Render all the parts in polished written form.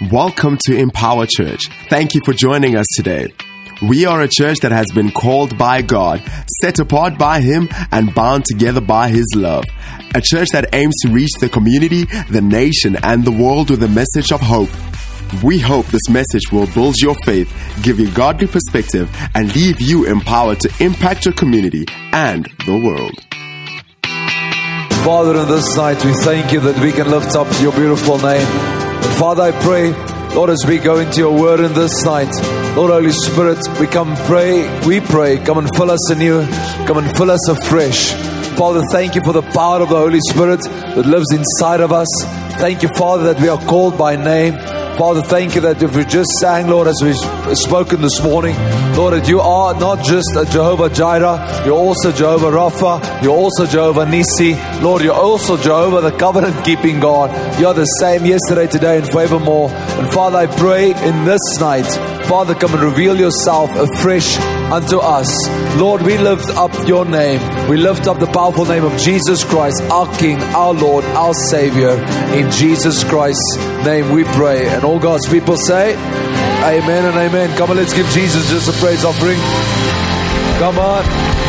Welcome to Empower Church. Thank you for joining us today. We are a church that has been called by God, set apart by Him, and bound together by His love. A church that aims to reach the community, the nation, and the world with a message of hope. We hope this message will build your faith, give you godly perspective, and leave you empowered to impact your community and the world. Father, in this night, we thank you that we can lift up your beautiful name. And Father, I pray, Lord, as we go into your word in this night, Lord, Holy Spirit, we pray, come and fill us anew, come and fill us afresh. Father, thank you for the power of the Holy Spirit that lives inside of us. Thank you, Father, that we are called by name. Father, thank you that if we just sang, Lord, as we've spoken this morning, Lord, that you are not just a Jehovah Jireh, you're also Jehovah Rapha, you're also Jehovah Nisi. Lord, you're also Jehovah, the covenant-keeping God. You're the same yesterday, today, and forevermore. And Father, I pray in this night, Father, come and reveal yourself afresh unto us. Lord, we lift up your name. We lift up the powerful name of Jesus Christ, our King, our Lord, our Savior. In Jesus Christ's name we pray. And all God's people say, amen and amen. Come on, let's give Jesus just a praise offering. Come on.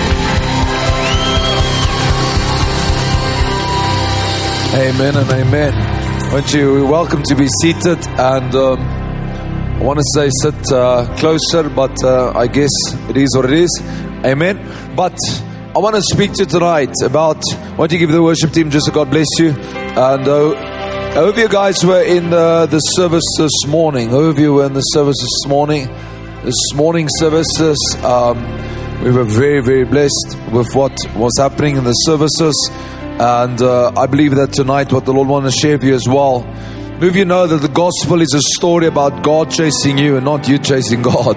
Amen and amen. Won't you, welcome to be seated. And I want to say sit closer, but I guess it is what it is. Amen. But I want to speak to you tonight about, why don't you give the worship team just a God bless you. And I hope you guys were in the service this morning. I hope you were in the service this morning. This morning services, we were very, very blessed with what was happening in the services. And I believe that tonight what the Lord wants to share with you as well. Many of you know that the gospel is a story about God chasing you and not you chasing God.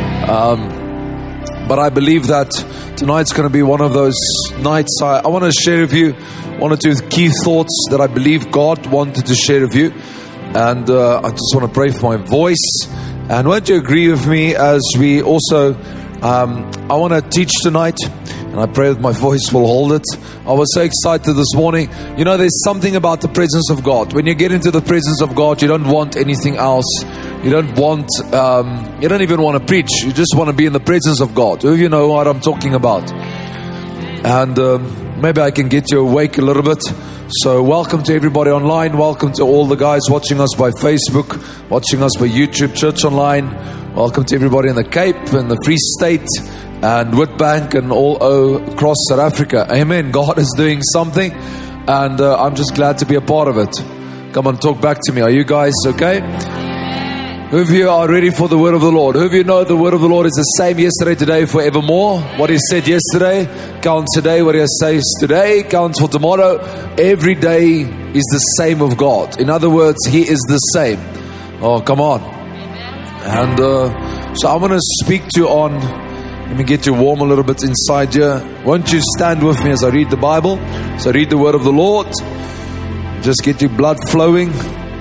But I believe that tonight's going to be one of those nights. I want to share with you one or two key thoughts that I believe God wanted to share with you. And I just want to pray for my voice. And won't you agree with me as we also, I want to teach tonight. And I pray that my voice will hold it. I was so excited this morning. You know, there's something about the presence of God. When you get into the presence of God, you don't want anything else. You don't want, you don't even want to preach. You just want to be in the presence of God. Do you know what I'm talking about? And maybe I can get you awake a little bit. So welcome to everybody online. Welcome to all the guys watching us by Facebook, watching us by YouTube, Church Online. Welcome to everybody in the Cape and the Free State and Witbank and all across South Africa. Amen. God is doing something, and I'm just glad to be a part of it. Come on, talk back to me. Are you guys okay? Who of you are ready for the word of the Lord? Who of you know the word of the Lord is the same yesterday, today, forevermore? What He said yesterday counts today. What He says today counts for tomorrow. Every day is the same of God. In other words, He is the same. Oh, come on. And so I want to speak to you on, let me get you warm a little bit inside here. Won't you stand with me as I read the Bible? So I read the word of the Lord. Just get your blood flowing.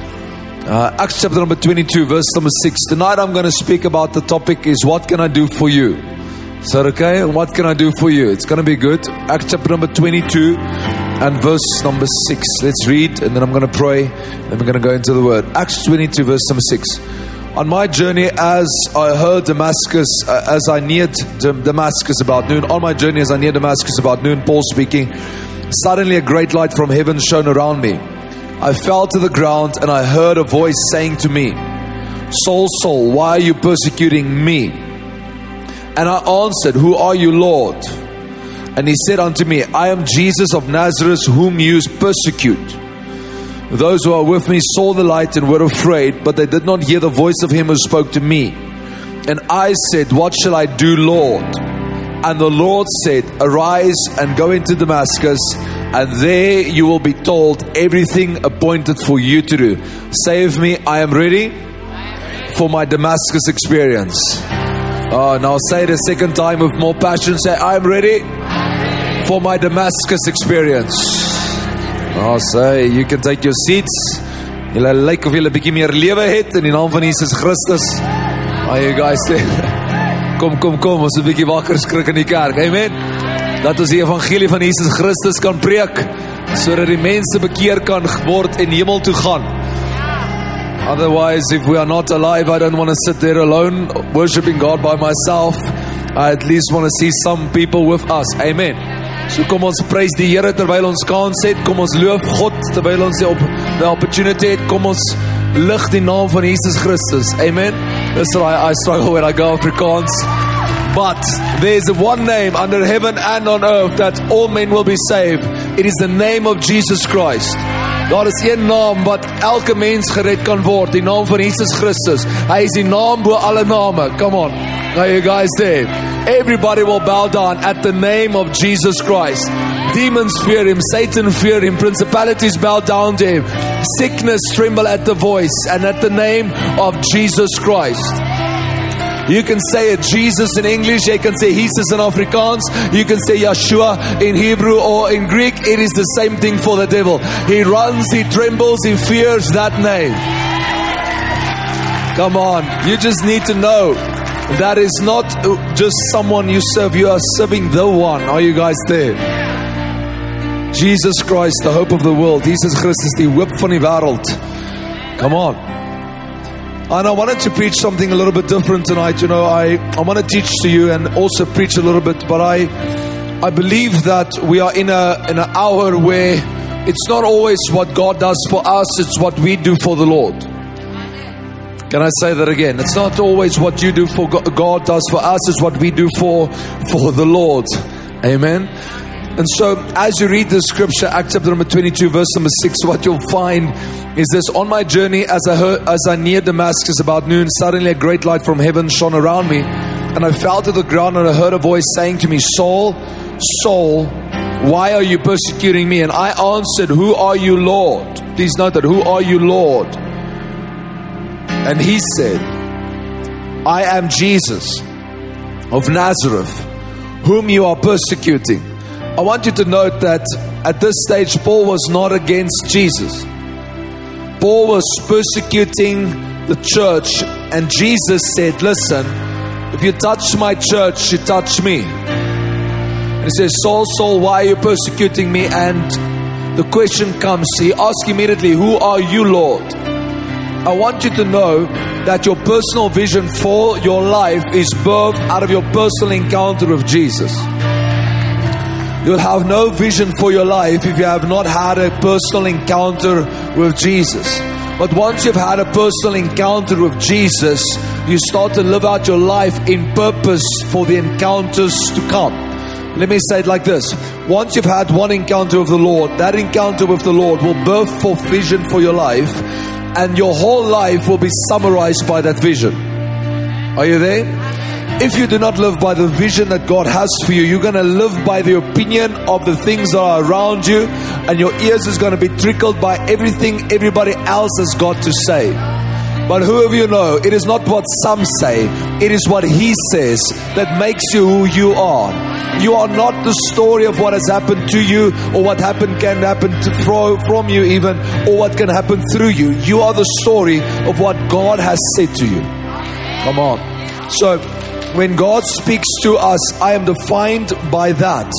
Acts chapter number 22, verse number 6. Tonight I'm going to speak about the topic is, what can I do for you? Is that okay? What can I do for you? It's going to be good. Acts chapter number 22 and verse number 6. Let's read, and then I'm going to pray. Then we're going to go into the word. Acts 22, verse number 6. On my journey, as I heard Damascus, as I neared Damascus about noon. On my journey, as I neared Damascus about noon, Paul speaking. Suddenly a great light from heaven shone around me. I fell to the ground and I heard a voice saying to me, Saul, Saul, why are you persecuting me? And I answered, Who are you, Lord? And he said unto me, I am Jesus of Nazareth, whom you persecute. Those who are with me saw the light and were afraid, but they did not hear the voice of him who spoke to me. And I said, What shall I do, Lord? And the Lord said, Arise and go into Damascus, and there you will be told everything appointed for you to do. Say with me, I am ready for my Damascus experience. Oh, now say it a second time with more passion. Say, I am ready for my Damascus experience. Oh, say, you can take your seats. Julle lyk of julle bietjie meer lewe het in die naam van Jesus Christus. Are you guys there? Kom, ons 'n bietjie wakker skrik in die kerk. Amen. Dat ons die evangelie van Jesus Christus kan preek, sodat die mense bekeer kan word en hemel toe gaan. Otherwise, if we are not alive, I don't want to sit there alone, worshiping God by myself. I at least want to see some people with us. Amen. So kom ons prys die Here terwyl ons kans het. Kom ons loof God terwyl ons die opportunity het. Kom ons lig die naam van Jesus Christus. Amen. That's why I struggle when I go Afrikaans. But there's one name under heaven and on earth that all men will be saved. It is the name of Jesus Christ. Daar is een naam wat elke mens gered kan word. Die naam van Jesus Christus. Hy is die naam bo alle name. Come on. Are you guys there? Everybody will bow down at the name of Jesus Christ. Demons fear Him. Satan fear Him. Principalities bow down to Him. Sickness tremble at the voice and at the name of Jesus Christ. You can say it Jesus in English. You can say Jesus in Afrikaans. You can say Yeshua in Hebrew or in Greek. It is the same thing for the devil. He runs, he trembles, he fears that name. Come on. You just need to know that is not just someone you serve. You are serving the one. Are you guys there? Jesus Christ, the hope of the world. Jesus Christus, die hoop van die wêreld. Come on. And I wanted to preach something a little bit different tonight. You know, I want to teach to you and also preach a little bit. But I believe that we are in an hour where it's not always what God does for us. It's what we do for the Lord. Can I say that again? It's not always what you do for God does for us. It's what we do for the Lord. Amen. And so as you read the scripture, Acts chapter number 22, verse number 6, what you'll find is this: on my journey as I neared Damascus about noon, suddenly a great light from heaven shone around me, and I fell to the ground, and I heard a voice saying to me, Saul, Saul, why are you persecuting me? And I answered, who are you, Lord? Please note that, who are you, Lord? And he said, I am Jesus of Nazareth, whom you are persecuting. I want you to note that at this stage, Paul was not against Jesus. Paul was persecuting the church, and Jesus said, listen, if you touch my church, you touch me. And he says, Saul, Saul, why are you persecuting me? And the question comes, he asks immediately, who are you, Lord? I want you to know that your personal vision for your life is birthed out of your personal encounter with Jesus. You'll have no vision for your life if you have not had a personal encounter with Jesus. But once you've had a personal encounter with Jesus, you start to live out your life in purpose for the encounters to come. Let me say it like this. Once you've had one encounter with the Lord, that encounter with the Lord will birth forth vision for your life, and your whole life will be summarized by that vision. Are you there? If you do not live by the vision that God has for you, you're going to live by the opinion of the things that are around you, and your ears is going to be trickled by everything everybody else has got to say. But whoever you know, it is not what some say, it is what He says that makes you who you are. You are not the story of what has happened to you, or what can happen from you even, or what can happen through you. You are the story of what God has said to you. Come on. So when God speaks to us, I am defined by that.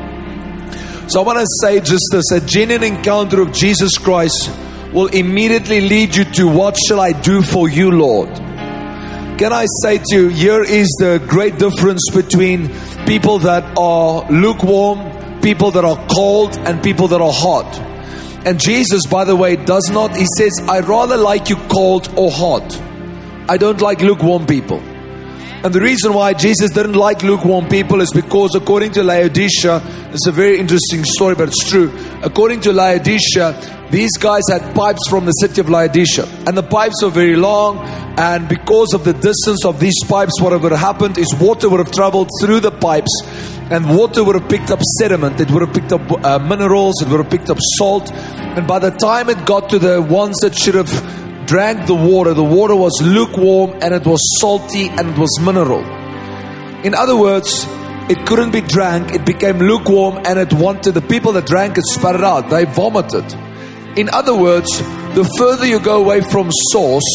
So I want to say just this: a genuine encounter of Jesus Christ will immediately lead you to, what shall I do for you, Lord? Can I say to you, here is the great difference between people that are lukewarm, people that are cold, and people that are hot. And Jesus, by the way, does not, He says, I rather like you cold or hot. I don't like lukewarm people. And the reason why Jesus didn't like lukewarm people is because, according to Laodicea, it's a very interesting story, but it's true. According to Laodicea, these guys had pipes from the city of Laodicea, and the pipes were very long, and because of the distance of these pipes, what would have happened is water would have traveled through the pipes, and water would have picked up sediment, it would have picked up minerals, it would have picked up salt, and by the time it got to the ones that should have drank the water was lukewarm, and it was salty, and it was mineral. In other words, it couldn't be drank, it became lukewarm, and it wanted, the people that drank it spat it out, they vomited. In other words, the further you go away from source,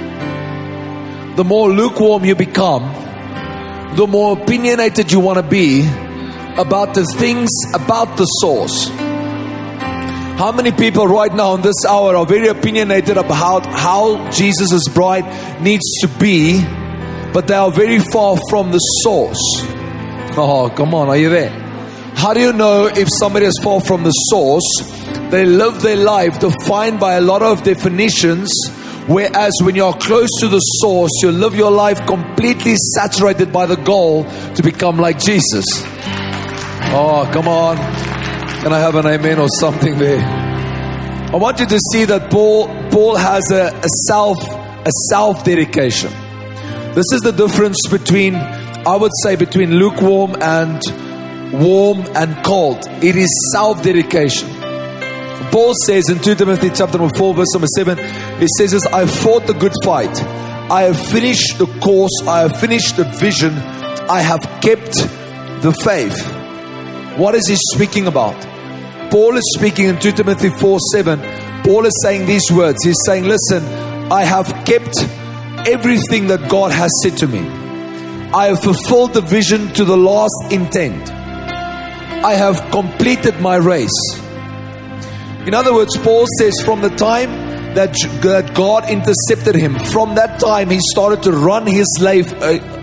the more lukewarm you become, the more opinionated you want to be about the things about the source. How many people right now in this hour are very opinionated about how Jesus' bride needs to be, but they are very far from the source? Oh, come on, are you there? How do you know if somebody is far from the source? They live their life defined by a lot of definitions, whereas when you are close to the source, you live your life completely saturated by the goal to become like Jesus. Oh, come on. Can I have an amen or something there? I want you to see that Paul has a self-dedication. This is the difference between, I would say, between lukewarm and warm and cold. It is self-dedication. Paul says in 2 Timothy chapter 4 verse number 7, he says this, I fought the good fight. I have finished the course. I have finished the vision. I have kept the faith. What is he speaking about? Paul is speaking in 2 Timothy 4:7. Paul is saying these words. He's saying, listen, I have kept everything that God has said to me. I have fulfilled the vision to the last intent. I have completed my race. In other words, Paul says from the time that God intercepted him, from that time he started to run his life.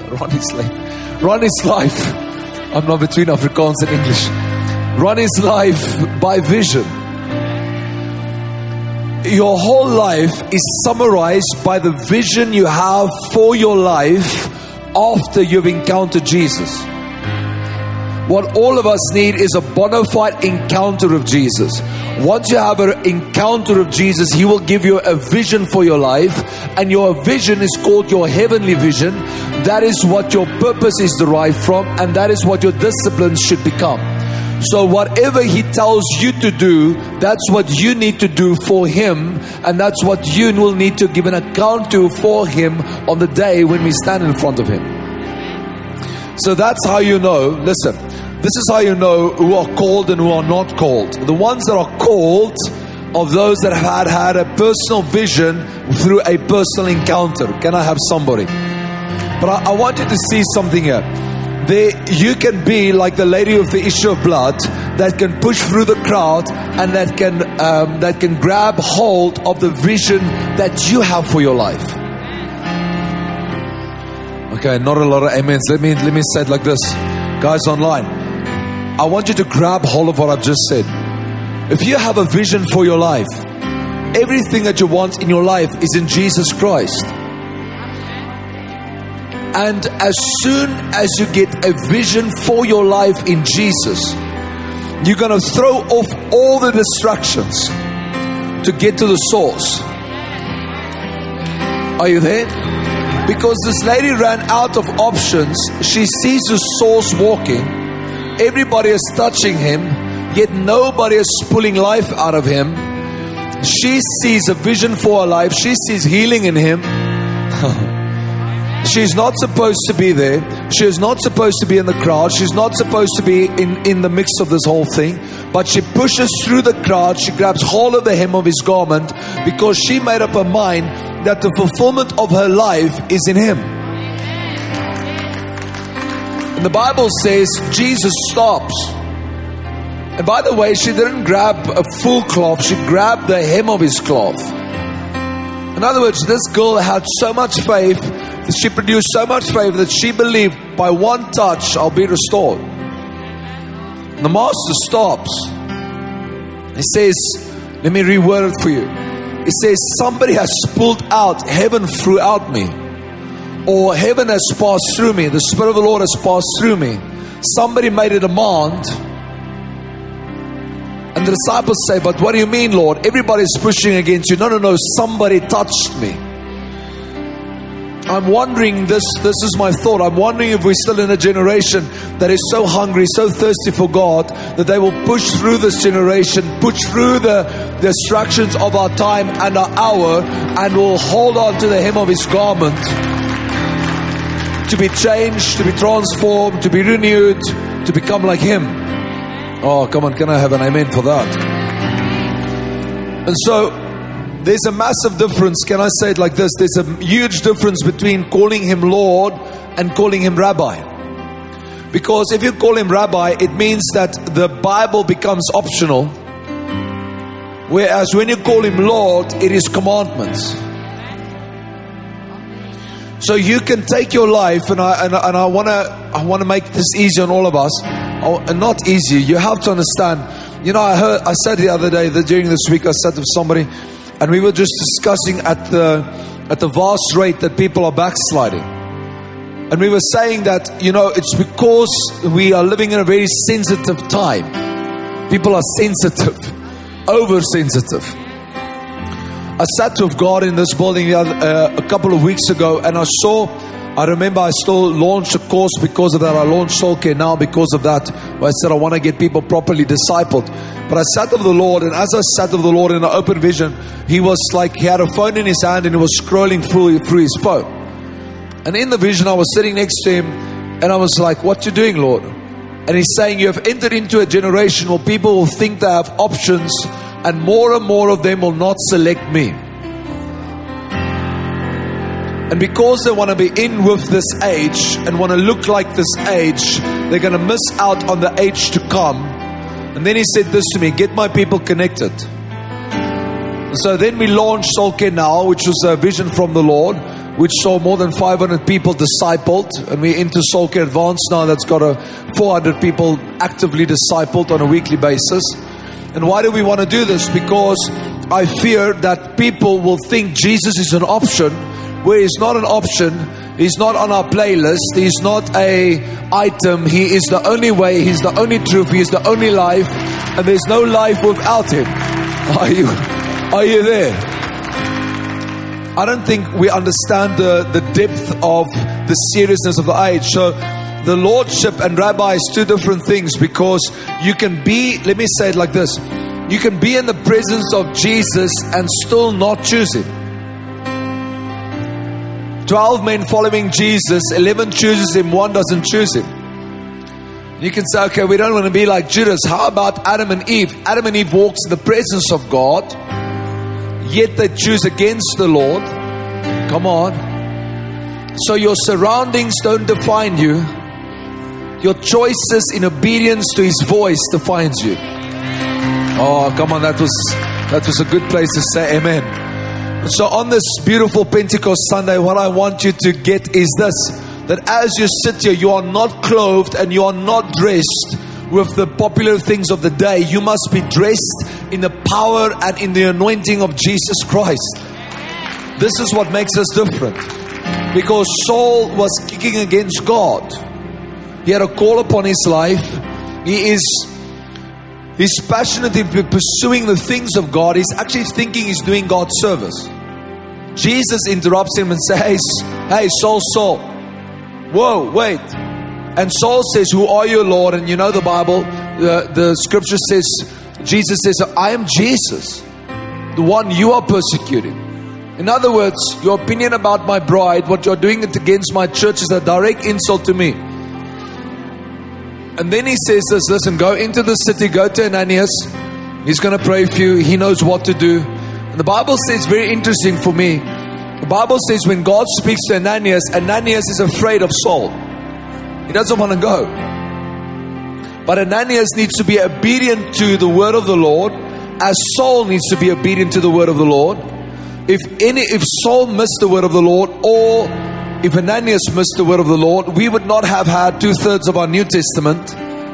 I'm not between Afrikaans and English. Run his life by vision. Your whole life is summarized by the vision you have for your life after you've encountered Jesus. What all of us need is a bona fide encounter of Jesus. Once you have an encounter of Jesus, He will give you a vision for your life, and your vision is called your heavenly vision. That is what your purpose is derived from, and that is what your disciplines should become. So whatever He tells you to do, that's what you need to do for Him, and that's what you will need to give an account to for Him on the day when we stand in front of Him. So that's how you know, listen, this is how you know who are called and who are not called. The ones that are called are those that have had a personal vision through a personal encounter. Can I have somebody? But I want you to see something here. You can be like the lady with the issue of blood that can push through the crowd and that can grab hold of the vision that you have for your life. Okay, not a lot of amens. Let me say it like this. Guys online, I want you to grab hold of what I've just said. If you have a vision for your life, everything that you want in your life is in Jesus Christ. And as soon as you get a vision for your life in Jesus, you're going to throw off all the distractions to get to the source. Are you there? Because this lady ran out of options. She sees the source walking. Everybody is touching Him, yet nobody is pulling life out of Him. She sees a vision for her life. She sees healing in Him. She's not supposed to be there. She is not supposed to be in the crowd. She's not supposed to be in the mix of this whole thing. But she pushes through the crowd. She grabs hold of the hem of His garment because she made up her mind that the fulfillment of her life is in Him. And the Bible says Jesus stops. And by the way, she didn't grab a full cloth. She grabbed the hem of His cloth. In other words, this girl had so much faith. She produced so much faith that she believed by one touch I'll be restored. And the Master stops. He says, let me reword it for you. He says, somebody has pulled out heaven throughout me, or heaven has passed through me. The Spirit of the Lord has passed through me. Somebody made a demand. And the disciples say, but what do you mean, Lord? Everybody's pushing against you. No, somebody touched me. I'm wondering, this is my thought, I'm wondering if we're still in a generation that is so hungry, so thirsty for God, that they will push through this generation, push through the distractions of our time and our hour, and will hold on to the hem of His garment to be changed, to be transformed, to be renewed, to become like Him. Oh, come on, can I have an amen for that? And so, there's a massive difference. Can I say it like this? There's a huge difference between calling Him Lord and calling Him Rabbi. Because if you call Him Rabbi, it means that the Bible becomes optional. Whereas when you call Him Lord, it is commandments. So you can take your life, and I want to make this easy on all of us. Not easy. You have to understand. I said the other day that during this week I sat with somebody, and we were just discussing at the vast rate that people are backsliding. And we were saying that, it's because we are living in a very sensitive time. People are sensitive, oversensitive. I sat with God in this building a couple of weeks ago, and I remember I still launched a course because of that. I launched Soul Care Now because of that. Where I said I want to get people properly discipled. But I sat with the Lord, and as I sat with the Lord in an open vision, He was like, He had a phone in His hand and He was scrolling through His phone. And in the vision I was sitting next to Him, and I was like, what you doing, Lord? And He's saying, you have entered into a generation where people will think they have options, and more of them will not select me. And because they want to be in with this age and want to look like this age, they're going to miss out on the age to come. And then He said this to me, get my people connected. So then we launched Soul Care Now, which was a vision from the Lord, which saw more than 500 people discipled. And we're into Soul Care Advanced now, that's got 400 people actively discipled on a weekly basis. And why do we want to do this? Because I fear that people will think Jesus is an option, where He's not an option. He's not on our playlist. He's not a item. He is the only way. He's the only truth. He is the only life. And there's no life without Him. Are you there? I don't think we understand the depth of the seriousness of the age. So the Lordship and Rabbi is two different things, because you can be, let me say it like this, you can be in the presence of Jesus and still not choose Him. 12 men following Jesus, 11 chooses Him, 1 doesn't choose Him. You can say, okay, we don't want to be like Judas. How about Adam and Eve? Adam and Eve walks in the presence of God, yet they choose against the Lord. Come on. So your surroundings don't define you. Your choices in obedience to His voice defines you. Oh, come on, that was a good place to say amen. So on this beautiful Pentecost Sunday, what I want you to get is this, that as you sit here, you are not clothed and you are not dressed with the popular things of the day. You must be dressed in the power and in the anointing of Jesus Christ. This is what makes us different. Because Saul was kicking against God. He had a call upon his life. He's passionately pursuing the things of God. He's actually thinking he's doing God's service. Jesus interrupts him and says, hey, Saul, Saul. Whoa, wait. And Saul says, who are you, Lord? And you know the Bible, the scripture says, Jesus says, I am Jesus, the one you are persecuting. In other words, your opinion about my bride, what you're doing against my church, is a direct insult to me. And then he says this, listen, go into the city, go to Ananias. He's going to pray for you. He knows what to do. And the Bible says, very interesting for me, the Bible says when God speaks to Ananias, Ananias is afraid of Saul. He doesn't want to go. But Ananias needs to be obedient to the word of the Lord, as Saul needs to be obedient to the word of the Lord. If Saul missed the word of the Lord, or if Ananias missed the word of the Lord, we would not have had 2/3 of our New Testament.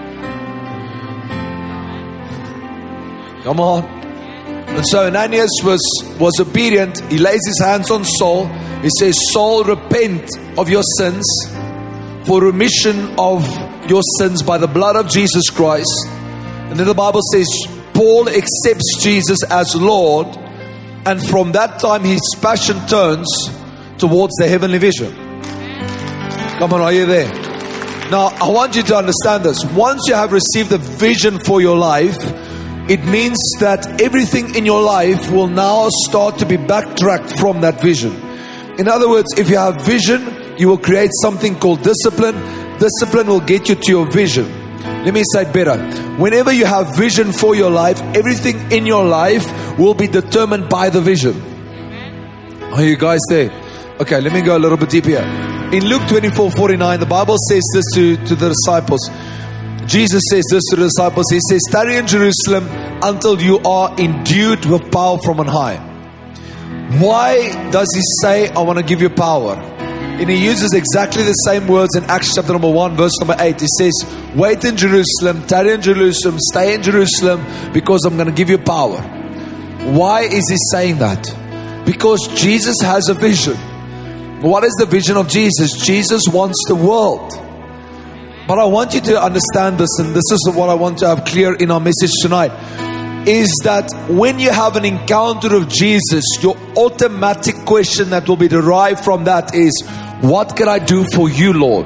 Come on. And so Ananias was obedient. He lays his hands on Saul. He says, Saul, repent of your sins, for remission of your sins by the blood of Jesus Christ. And then the Bible says, Paul accepts Jesus as Lord. And from that time, his passion turns towards the heavenly vision. Come on, are you there? Now, I want you to understand this. Once you have received the vision for your life, it means that everything in your life will now start to be backtracked from that vision. In other words, if you have vision, you will create something called discipline. Discipline will get you to your vision. Let me say it better. Whenever you have vision for your life, everything in your life will be determined by the vision. Are you guys there? Okay, let me go a little bit deeper here. In Luke 24:49, the Bible says this to the disciples. Jesus says this to the disciples. He says, tarry in Jerusalem until you are endued with power from on high. Why does he say, I want to give you power? And he uses exactly the same words in Acts chapter number 1, verse number 8. He says, wait in Jerusalem, tarry in Jerusalem, stay in Jerusalem, because I'm going to give you power. Why is he saying that? Because Jesus has a vision. What is the vision of Jesus? Jesus wants the world. But I want you to understand this, and this is what I want to have clear in our message tonight, is that when you have an encounter of Jesus, your automatic question that will be derived from that is, what can I do for you, Lord?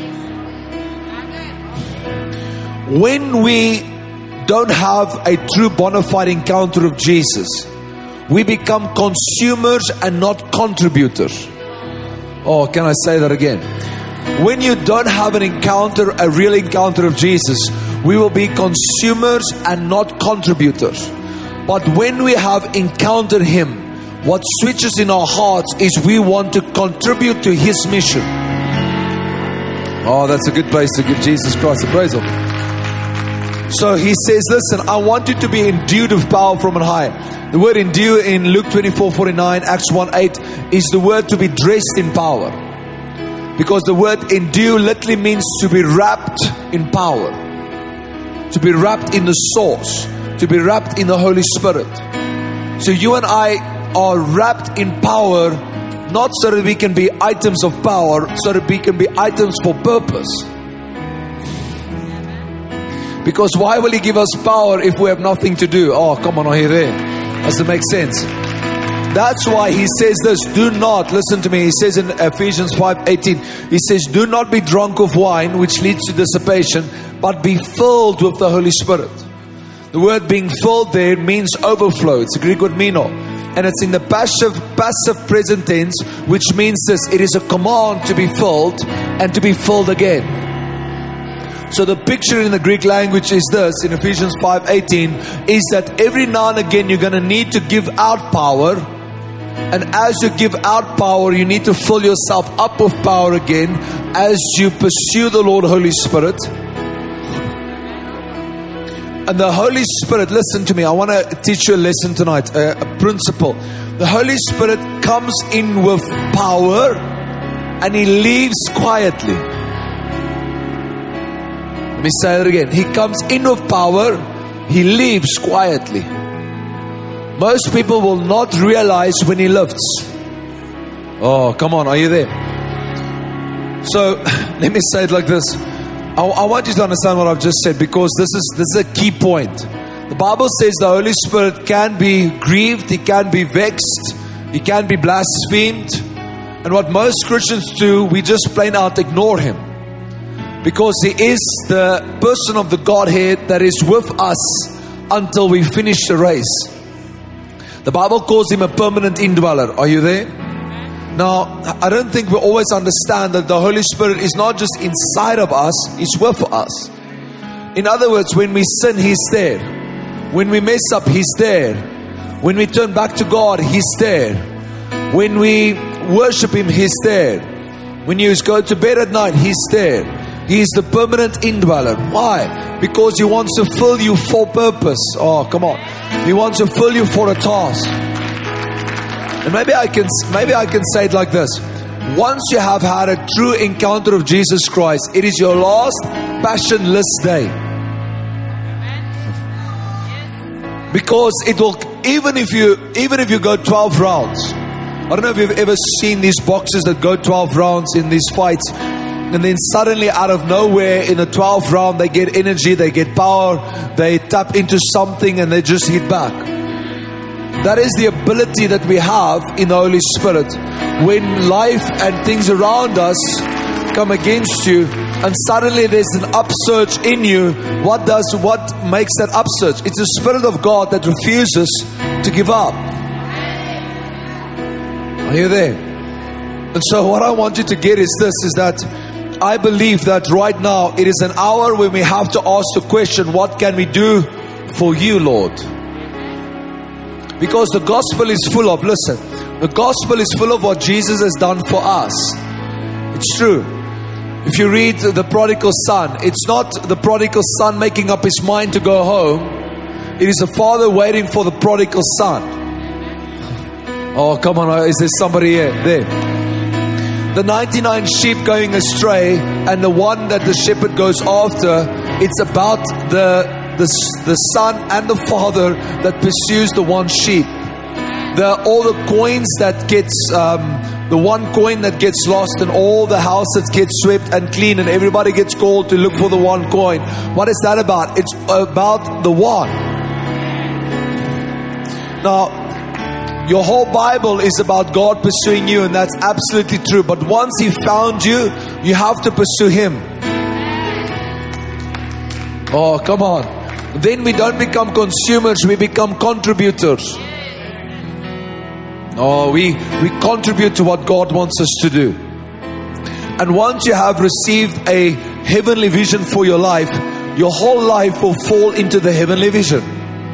When we don't have a true bona fide encounter of Jesus, we become consumers and not contributors. Oh, can I say that again? When you don't have an encounter, a real encounter of Jesus, we will be consumers and not contributors. But when we have encountered Him, what switches in our hearts is we want to contribute to His mission. Oh, that's a good place to give Jesus Christ a praise of. So He says, listen, I want you to be endued with power from on high. The word endue in Luke 24:49, Acts 1:8 is the word to be dressed in power. Because the word endue literally means to be wrapped in power. To be wrapped in the source. To be wrapped in the Holy Spirit. So you and I are wrapped in power, not so that we can be items of power, so that we can be items for purpose. Because why will He give us power if we have nothing to do? Oh, come on, are you there? Does it make sense? That's why He says this, do not, listen to me, He says in Ephesians 5:18, He says, do not be drunk of wine, which leads to dissipation, but be filled with the Holy Spirit. The word being filled there means overflow. It's a Greek word meno. And it's in the passive present tense, which means this, it is a command to be filled and to be filled again. So the picture in the Greek language is this, in Ephesians 5:18, is that every now and again you're going to need to give out power. And as you give out power, you need to fill yourself up with power again as you pursue the Lord Holy Spirit. And the Holy Spirit, listen to me, I want to teach you a lesson tonight, a principle. The Holy Spirit comes in with power and He leaves quietly. Let me say that again. He comes in with power, He leaves quietly. Most people will not realize when He lifts. Oh, come on, are you there? So, let me say it like this. I want you to understand what I've just said, because this is a key point. The Bible says the Holy Spirit can be grieved, He can be vexed, He can be blasphemed. And what most Christians do, we just plain out ignore Him. Because He is the person of the Godhead that is with us until we finish the race. The Bible calls Him a permanent indweller. Are you there? Now, I don't think we always understand that the Holy Spirit is not just inside of us, He's with us. In other words, when we sin, He's there. When we mess up, He's there. When we turn back to God, He's there. When we worship Him, He's there. When you go to bed at night, He's there. He is the permanent indweller. Why? Because He wants to fill you for purpose. Oh, come on. He wants to fill you for a task. And maybe I can say it like this. Once you have had a true encounter of Jesus Christ, it is your last passionless day. Because it will, even if you go 12 rounds. I don't know if you've ever seen these boxers that go 12 rounds in these fights. And then suddenly out of nowhere in the 12th round they get energy, they get power, they tap into something and they just hit back. That is the ability that we have in the Holy Spirit. When life and things around us come against you and suddenly there's an upsurge in you, what makes that upsurge? It's the Spirit of God that refuses to give up. Are you there? And so what I want you to get is this, is that I believe that right now it is an hour when we have to ask the question, what can we do for you, Lord? Because the gospel is full of, listen, the gospel is full of what Jesus has done for us. It's true. If you read the prodigal son, it's not the prodigal son making up his mind to go home. It is a father waiting for the prodigal son. Oh, come on, is there somebody here? There. The 99 sheep going astray and the one that the shepherd goes after, it's about the son and the father that pursues the one sheep. All the coins that gets, the one coin that gets lost and all the houses get swept and clean and everybody gets called to look for the one coin. What is that about? It's about the one. Now, your whole Bible is about God pursuing you, and that's absolutely true. But once He found you, you have to pursue Him. Oh, come on. Then we don't become consumers, we become contributors. Oh, we contribute to what God wants us to do. And once you have received a heavenly vision for your life, your whole life will fall into the heavenly vision.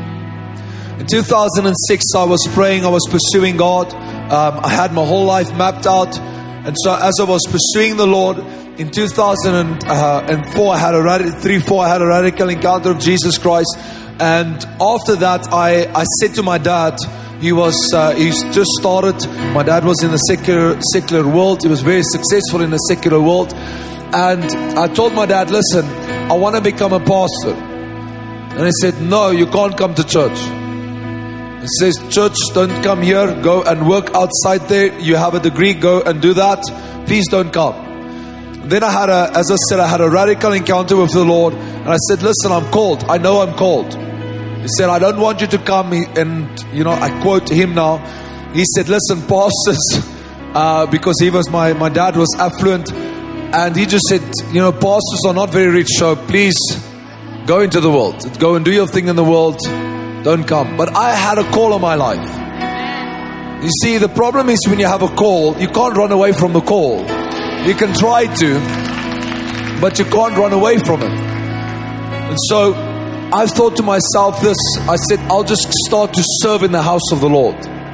In 2006, I was praying, I was pursuing God. I had my whole life mapped out. And so as I was pursuing the Lord, in 2004, I had a radical encounter of Jesus Christ. And after that, I said to my dad, he's just started. My dad was in the secular world. He was very successful in the secular world. And I told my dad, listen, I want to become a pastor. And he said, no, you can't come to church. He says, church, don't come here. Go and work outside there. You have a degree, go and do that. Please don't come. Then I had a radical encounter with the Lord. And I said, listen, I'm called. I know I'm called. He said, I don't want you to come. And, I quote him now. He said, listen, pastors, because my dad was affluent. And he just said, pastors are not very rich. So please go into the world. Go and do your thing in the world. Don't come. But I had a call on my life. You see, the problem is when you have a call, you can't run away from the call. You can try to, but you can't run away from it. And so I thought to myself this. I said, I'll just start to serve in the house of the Lord.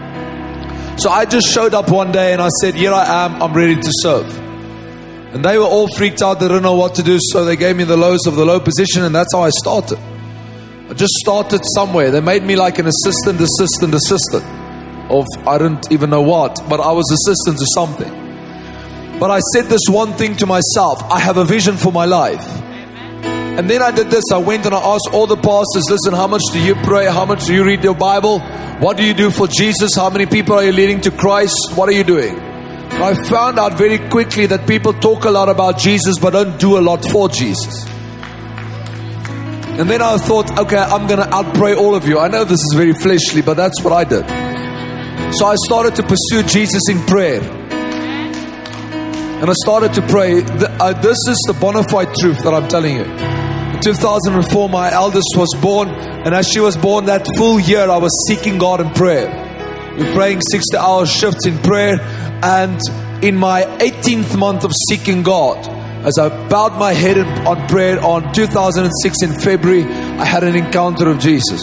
So I just showed up one day and I said, here I am, I'm ready to serve. And they were all freaked out. They didn't know what to do. So they gave me the lows of the low position, and that's how I started. I just started somewhere. They made me like an assistant of I don't even know what, but I was assistant to something. But I said this one thing to myself: I have a vision for my life. And then I did this. I went and I asked all the pastors, listen, how much do you pray? How much do you read your Bible? What do you do for Jesus? How many people are you leading to Christ? What are you doing? And I found out very quickly that people talk a lot about Jesus but don't do a lot for Jesus. And then I thought, okay, I'm going to outpray all of you. I know this is very fleshly, but that's what I did. So I started to pursue Jesus in prayer. And I started to pray. This is the bona fide truth that I'm telling you. In 2004, my eldest was born. And as she was born, that full year, I was seeking God in prayer. We were praying 60-hour shifts in prayer. And in my 18th month of seeking God, as I bowed my head on prayer on 2006 in February, I had an encounter of Jesus.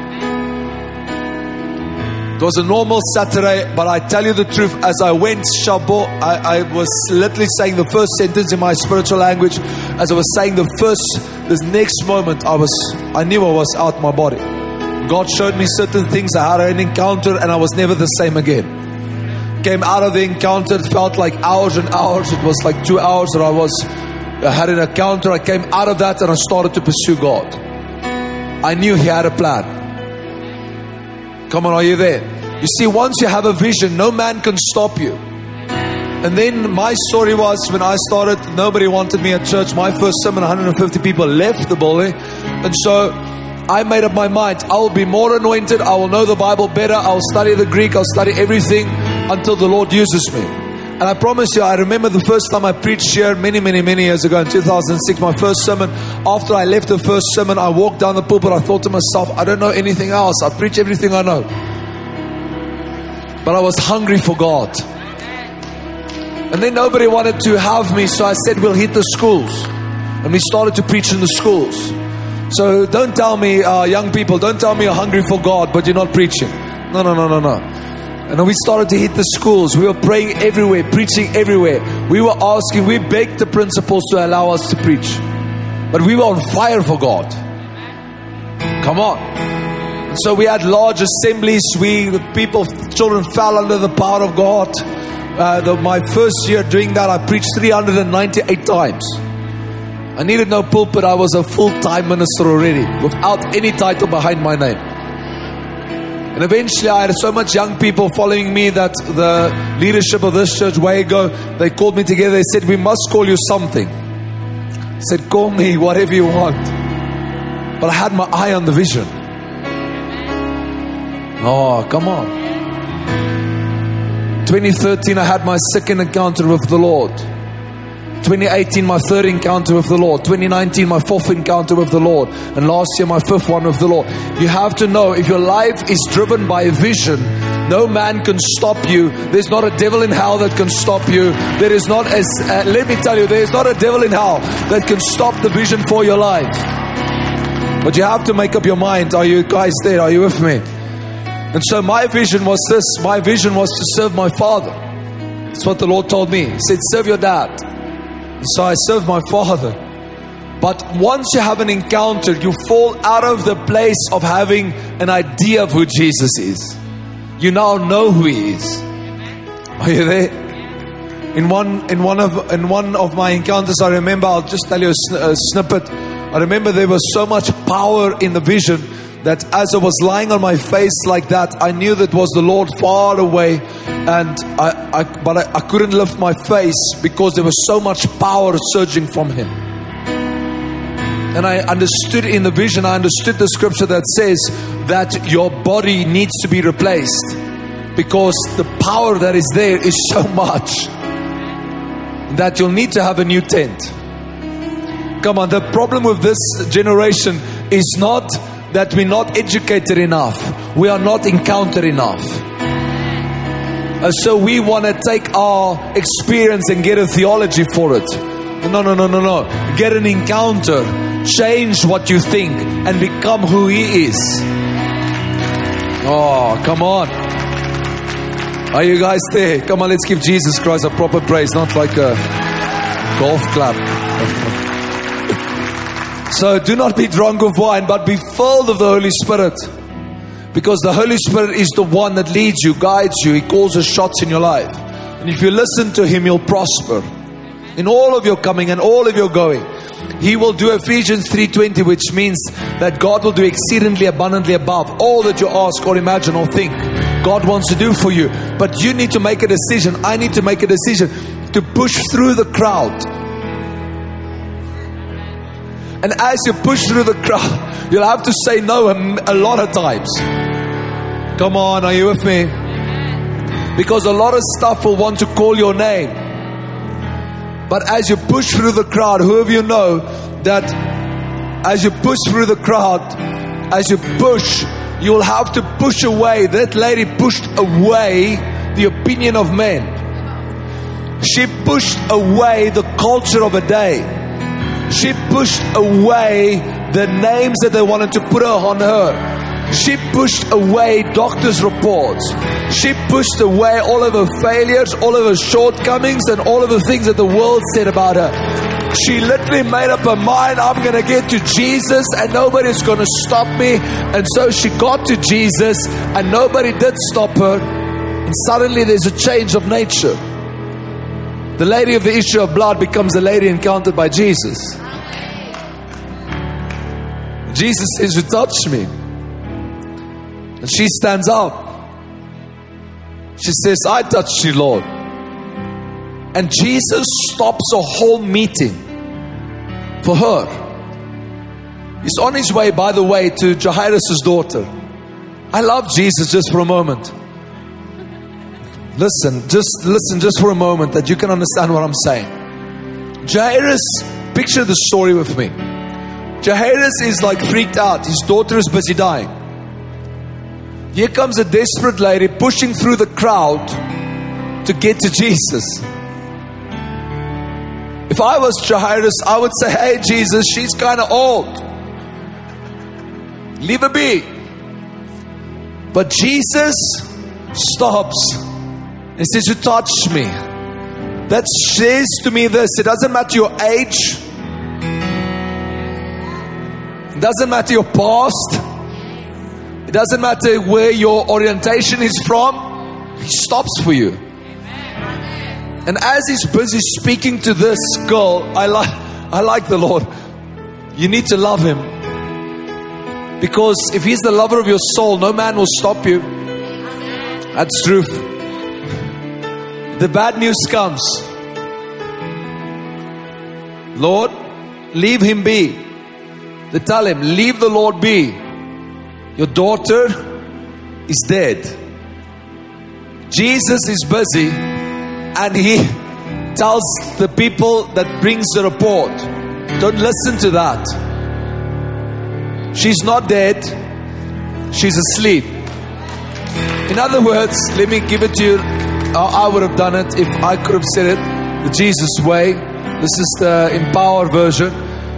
It was a normal Saturday, but I tell you the truth, as I went Shabo, I was literally saying the first sentence in my spiritual language. As I was saying this next moment, I knew I was out my body. God showed me certain things. I had an encounter and I was never the same again. Came out of the encounter, it felt like hours and hours. It was like 2 hours that I had an encounter. I came out of that and I started to pursue God. I knew He had a plan. Come on, are you there? You see, once you have a vision, no man can stop you. And then my story was, when I started, nobody wanted me at church. My first sermon, 150 people left the building. And so I made up my mind, I will be more anointed. I will know the Bible better. I'll study the Greek. I'll study everything until the Lord uses me. And I promise you, I remember the first time I preached here many years ago in 2006, my first sermon. After I left the first sermon, I walked down the pulpit. I thought to myself, I don't know anything else. I preach everything I know. But I was hungry for God. And then nobody wanted to have me, so I said, we'll hit the schools. And we started to preach in the schools. So don't tell me, young people, don't tell me you're hungry for God, but you're not preaching. No. And we started to hit the schools. We were praying everywhere, preaching everywhere. We were asking, we begged the principals to allow us to preach. But we were on fire for God. Come on. And so we had large assemblies. Children fell under the power of God. My first year doing that, I preached 398 times. I needed no pulpit. I was a full-time minister already, without any title behind my name. And eventually I had so much young people following me that the leadership of this church, way ago, they called me together. They said, we must call you something. I said, call me whatever you want. But I had my eye on the vision. Oh, come on. 2013, I had my second encounter with the Lord. 2018, my third encounter with the Lord. 2019, my fourth encounter with the Lord. And last year, my fifth one with the Lord. You have to know, if your life is driven by a vision, no man can stop you. There's not a devil in hell that can stop you. There is not, let me tell you, there is not a devil in hell that can stop the vision for your life. But you have to make up your mind. Are you guys there? Are you with me? And so my vision was this. My vision was to serve my father. That's what the Lord told me. He said, serve your dad. So I served my father. But once you have an encounter, you fall out of the place of having an idea of who Jesus is. You now know who He is. Are you there? In one of my encounters, I remember, I'll just tell you a snippet. I remember there was so much power in the vision that as I was lying on my face like that, I knew that was the Lord far away, and I couldn't lift my face because there was so much power surging from Him. And I understood in the vision, I understood the scripture that says that your body needs to be replaced because the power that is there is so much that you'll need to have a new tent. Come on, the problem with this generation is not that we're not educated enough. We are not encountered enough. So we want to take our experience and get a theology for it. No. Get an encounter. Change what you think and become who He is. Oh, come on. Are you guys there? Come on, let's give Jesus Christ a proper praise, not like a golf club. So do not be drunk with wine, but be filled of the Holy Spirit. Because the Holy Spirit is the one that leads you, guides you. He calls the shots in your life. And if you listen to Him, you'll prosper. In all of your coming and all of your going. He will do Ephesians 3:20, which means that God will do exceedingly abundantly above all that you ask or imagine or think. God wants to do for you. But you need to make a decision. I need to make a decision to push through the crowd. And as you push through the crowd, you'll have to say no a lot of times. Come on, are you with me? Because a lot of stuff will want to call your name. But as you push through the crowd, who of you know that as you push through the crowd, as you push, you'll have to push away. That lady pushed away the opinion of men. She pushed away the culture of a day. She pushed away the names that they wanted to put on her. She pushed away doctors' reports. She pushed away all of her failures, all of her shortcomings, and all of the things that the world said about her. She literally made up her mind, I'm going to get to Jesus and nobody's going to stop me. And so she got to Jesus and nobody did stop her. And suddenly there's a change of nature. The lady of the issue of blood becomes a lady encountered by Jesus. Jesus says, you touched me. And she stands up. She says, I touched you, Lord. And Jesus stops a whole meeting for her. He's on his way, by the way, to Jairus' daughter. I love Jesus just for a moment. Listen just for a moment that you can understand what I'm saying. Jairus, picture the story with me. Jairus is like freaked out. His daughter is busy dying. Here comes a desperate lady pushing through the crowd to get to Jesus. If I was Jairus, I would say, hey Jesus, she's kind of old. Leave her be. But Jesus stops and says, you touched me. That says to me this: it doesn't matter your age, it doesn't matter your past, it doesn't matter where your orientation is from. He stops for you. And as he's busy speaking to this girl, I like the Lord. You need to love him, because if he's the lover of your soul, no man will stop you. That's truth. The bad news comes. Lord, leave him be. They tell him, leave the Lord be. Your daughter is dead. Jesus is busy, and he tells the people that brings the report, don't listen to that. She's not dead. She's asleep. In other words, let me give it to you how I would have done it if I could have said it the Jesus way. This is the empowered version.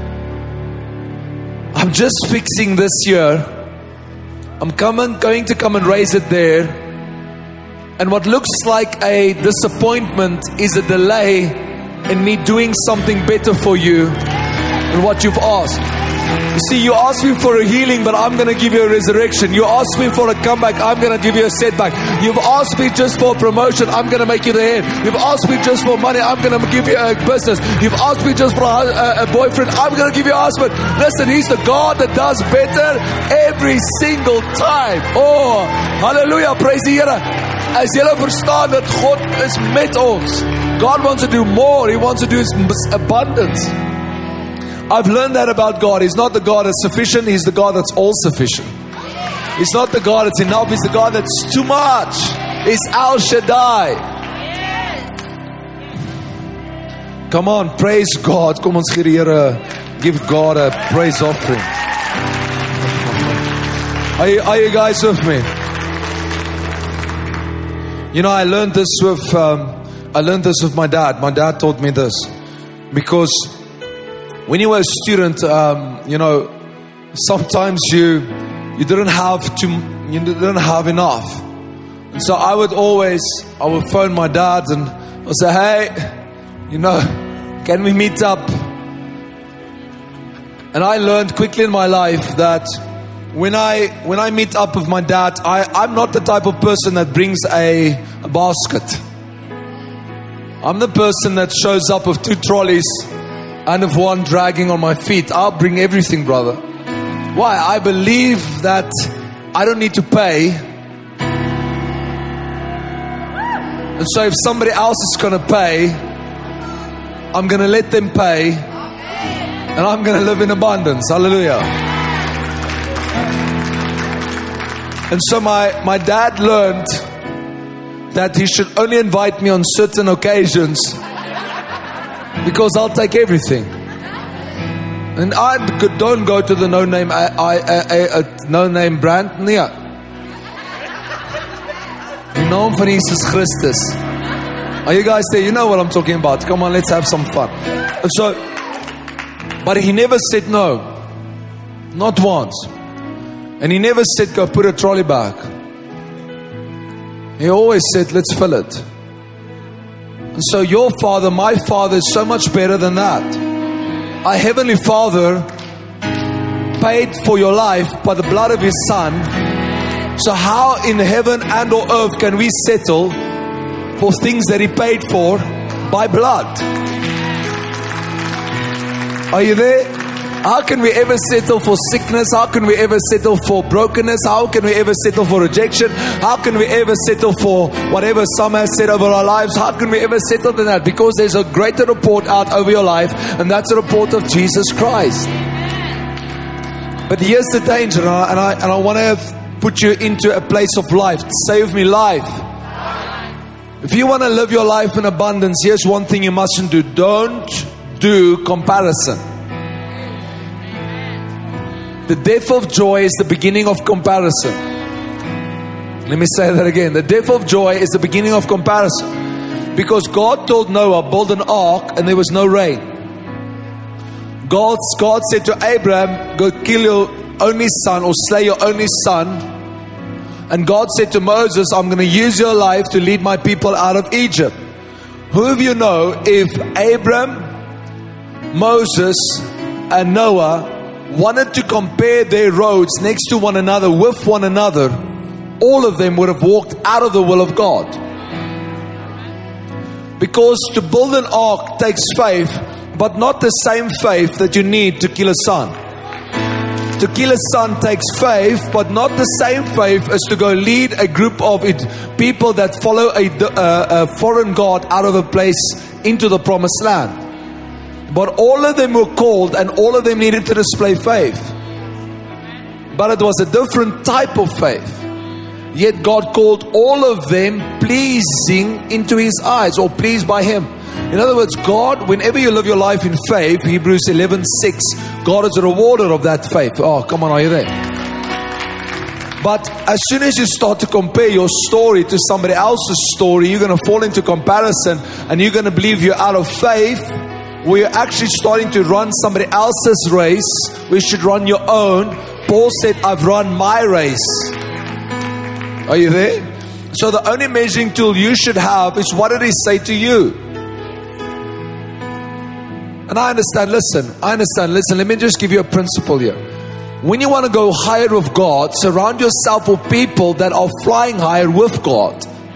I'm just fixing this here. I'm going to come and raise it there. And what looks like a disappointment is a delay in me doing something better for you than what you've asked. You see, you asked me for a healing, but I'm going to give you a resurrection. You asked me for a comeback, I'm going to give you a setback. You've asked me just for a promotion, I'm going to make you the head. You've asked me just for money, I'm going to give you a business. You've asked me just for a boyfriend, I'm going to give you a husband. Listen, he's the God that does better every single time. Oh, hallelujah, praise the Here. As julle verstaan dat God is met ons. God wants to do more. He wants to do His abundance. I've learned that about God. He's not the God that's sufficient. He's the God that's all sufficient. He's not the God that's enough. He's the God that's too much. He's El Shaddai. Come on, praise God. Kom ons gee die Here, give God a praise offering. Are you guys with me? You know, I learned this with my dad. My dad taught me this, because when you were a student, you know, sometimes you didn't have enough. And so I would phone my dad and I'd say, hey, you know, can we meet up? And I learned quickly in my life that when I meet up with my dad, I'm not the type of person that brings a basket. I'm the person that shows up with 2 trolleys and with one dragging on my feet. I'll bring everything, brother. Why? I believe that I don't need to pay. And so if somebody else is going to pay, I'm going to let them pay, and I'm going to live in abundance. Hallelujah. And so my dad learned that he should only invite me on certain occasions, because I'll take everything. And I don't go to the no-name brand. Nee. In naam van Jesus Christus. Are you guys there? You know what I'm talking about. Come on, let's have some fun. And so, but he never said no. Not once. And he never said, go put a trolley back. He always said, let's fill it. And so your Father, my Father, is so much better than that. Our Heavenly Father paid for your life by the blood of His Son. So how in heaven and or earth can we settle for things that He paid for by blood? Are you there? How can we ever settle for sickness? How can we ever settle for brokenness? How can we ever settle for rejection? How can we ever settle for whatever some has said over our lives? How can we ever settle for that? Because there's a greater report out over your life, and that's a report of Jesus Christ. But here's the danger, and I want to put you into a place of life. Say with me, life. If you want to live your life in abundance, here's one thing you mustn't do. Don't do comparison. The death of joy is the beginning of comparison. Let me say that again. The death of joy is the beginning of comparison. Because God told Noah, build an ark, and there was no rain. God said to Abraham, go kill your only son, or slay your only son, And God said to Moses, I'm going to use your life to lead my people out of Egypt. Who of you know if Abram, Moses, and Noah wanted to compare their roads next to one another, with one another, all of them would have walked out of the will of God. Because to build an ark takes faith, but not the same faith that you need to kill a son. To kill a son takes faith, but not the same faith as to go lead a group of people that follow a foreign god out of a place into the promised land. But all of them were called and all of them needed to display faith. But it was a different type of faith. Yet God called all of them pleasing into His eyes, or pleased by Him. In other words, God, whenever you live your life in faith, Hebrews 11:6, God is a rewarder of that faith. Oh, come on, are you there? But as soon as you start to compare your story to somebody else's story, you're going to fall into comparison and you're going to believe you're out of faith, where you're actually starting to run somebody else's race. We should run your own. Paul said, I've run my race. Are you there? So the only measuring tool you should have is, what did He say to you? And I understand, listen, let me just give you a principle here. When you want to go higher with God, surround yourself with people that are flying higher with God.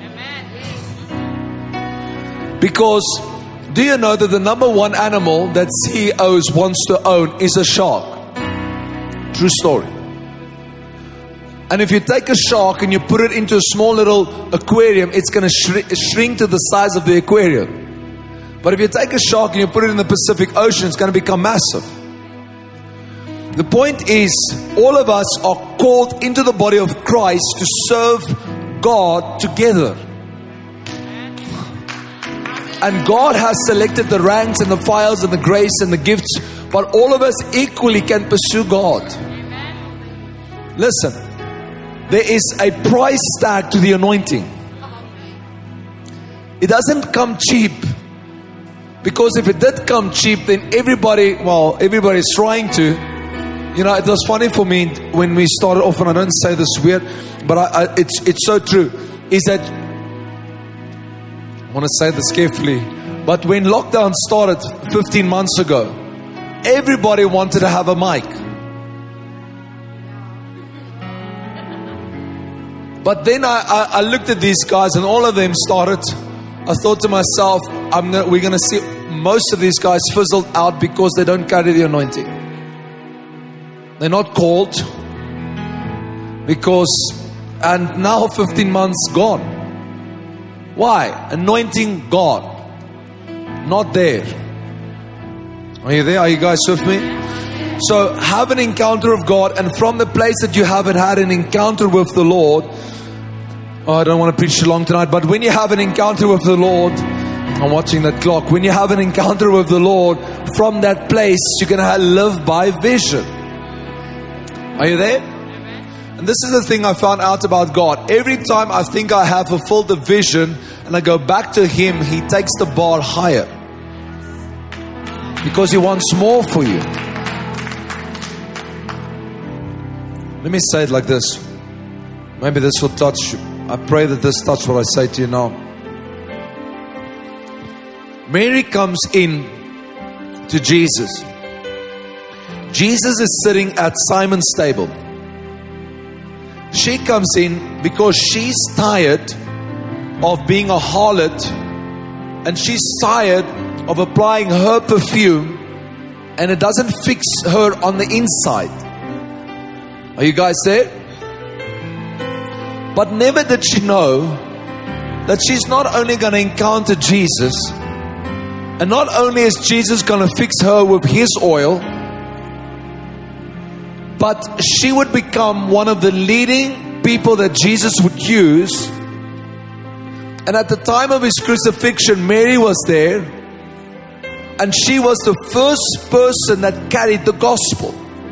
Because do you know that the number one animal that CEOs wants to own is a shark? True story. And if you take a shark and you put it into a small little aquarium, it's going to shrink to the size of the aquarium. But if you take a shark and you put it in the Pacific Ocean, it's going to become massive. The point is, all of us are called into the body of Christ to serve God together. And God has selected the ranks and the files and the grace and the gifts, but all of us equally can pursue God. Listen, there is a price tag to the anointing. It doesn't come cheap. Because if it did come cheap, then everybody's trying to. You know, it was funny for me when we started off, and I don't say this weird, but it's so true, is that, I want to say this carefully, but when lockdown started 15 months ago, everybody wanted to have a mic. But then I looked at these guys and all of them started. I thought to myself, we're going to see most of these guys fizzled out because they don't carry the anointing. They're not called. And now 15 months gone. Why? Anointing gone. Not there. Are you there? Are you guys with me? So have an encounter with God, and from the place that you haven't had an encounter with the Lord, I don't want to preach too long tonight, but when you have an encounter with the Lord, I'm watching that clock. When you have an encounter with the Lord, from that place, you're going to live by vision. Are you there? And this is the thing I found out about God. Every time I think I have fulfilled the vision and I go back to Him, He takes the bar higher. Because He wants more for you. Let me say it like this. Maybe this will touch you. I pray that this touches what I say to you now. Mary comes in to Jesus. Jesus is sitting at Simon's table. She comes in because she's tired of being a harlot, and she's tired of applying her perfume, and it doesn't fix her on the inside. Are you guys there? But never did she know that she's not only going to encounter Jesus, and not only is Jesus going to fix her with His oil, but she would become one of the leading people that Jesus would use. And at the time of His crucifixion, Mary was there, and she was the first person that carried the gospel.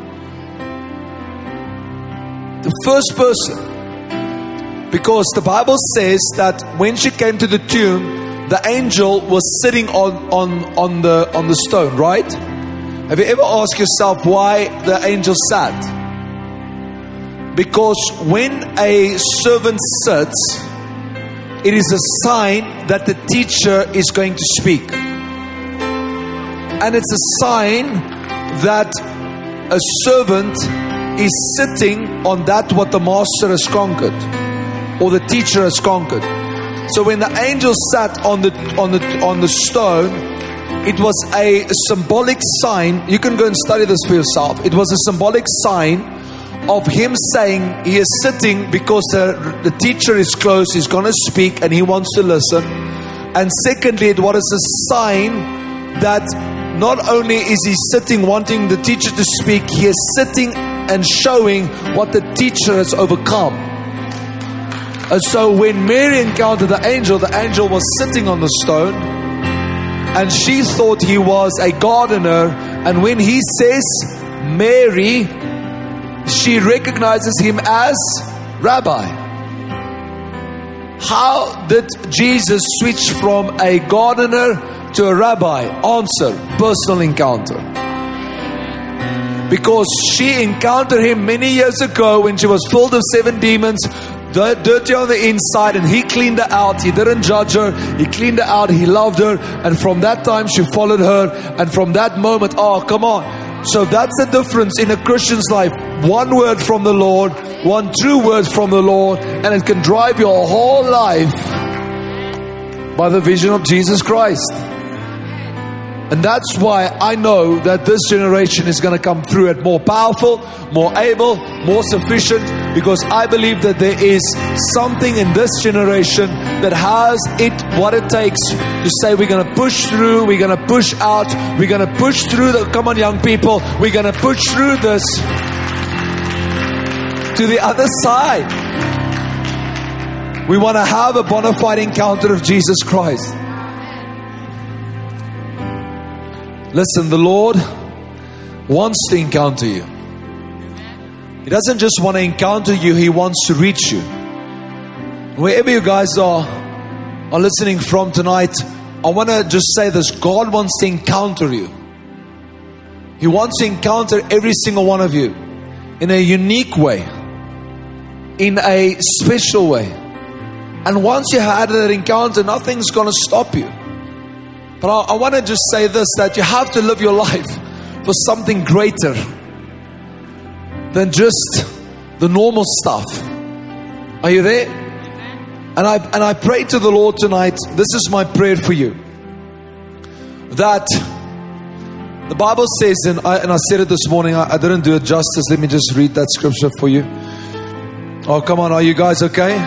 The first person. Because the Bible says that when she came to the tomb, the angel was sitting on the stone, right? Have you ever asked yourself why the angel sat? Because when a servant sits, it is a sign that the teacher is going to speak. And it's a sign that a servant is sitting on that what the master has conquered, or the teacher has conquered. So when the angel sat on the stone, it was a symbolic sign. You can go and study this for yourself. It was a symbolic sign of him saying he is sitting because the teacher is close, he's going to speak and he wants to listen. And secondly, it was a sign that not only is he sitting wanting the teacher to speak, he is sitting and showing what the teacher has overcome. And so when Mary encountered the angel was sitting on the stone, and she thought he was a gardener. And when he says Mary, she recognizes him as Rabbi. How did Jesus switch from a gardener to a rabbi? Answer: personal encounter. Because she encountered him many years ago when she was filled with 7 demons, dirty on the inside, and he cleaned her out. He didn't judge her, he cleaned her out, he loved her, and from that time she followed her, and from that moment, oh come on. So that's the difference in a Christian's life. One word from the Lord, one true word from the Lord, and it can drive your whole life by the vision of Jesus Christ. And that's why I know that this generation is going to come through it more powerful, more able, more sufficient, because I believe that there is something in this generation that has what it takes to say we're going to push through, we're going to push out, we're going to push through come on young people, we're going to push through this to the other side. We want to have a bona fide encounter of Jesus Christ. Listen, the Lord wants to encounter you. He doesn't just want to encounter you, He wants to reach you. Wherever you guys are listening from tonight, I want to just say this: God wants to encounter you. He wants to encounter every single one of you in a unique way, in a special way. And once you had that encounter, nothing's going to stop you. But I want to just say this, that you have to live your life for something greater than just the normal stuff. Are you there? And I pray to the Lord tonight, this is my prayer for you, that the Bible says, and I said it this morning, I didn't do it justice. Let me just read that scripture for you. Oh, come on, are you guys okay?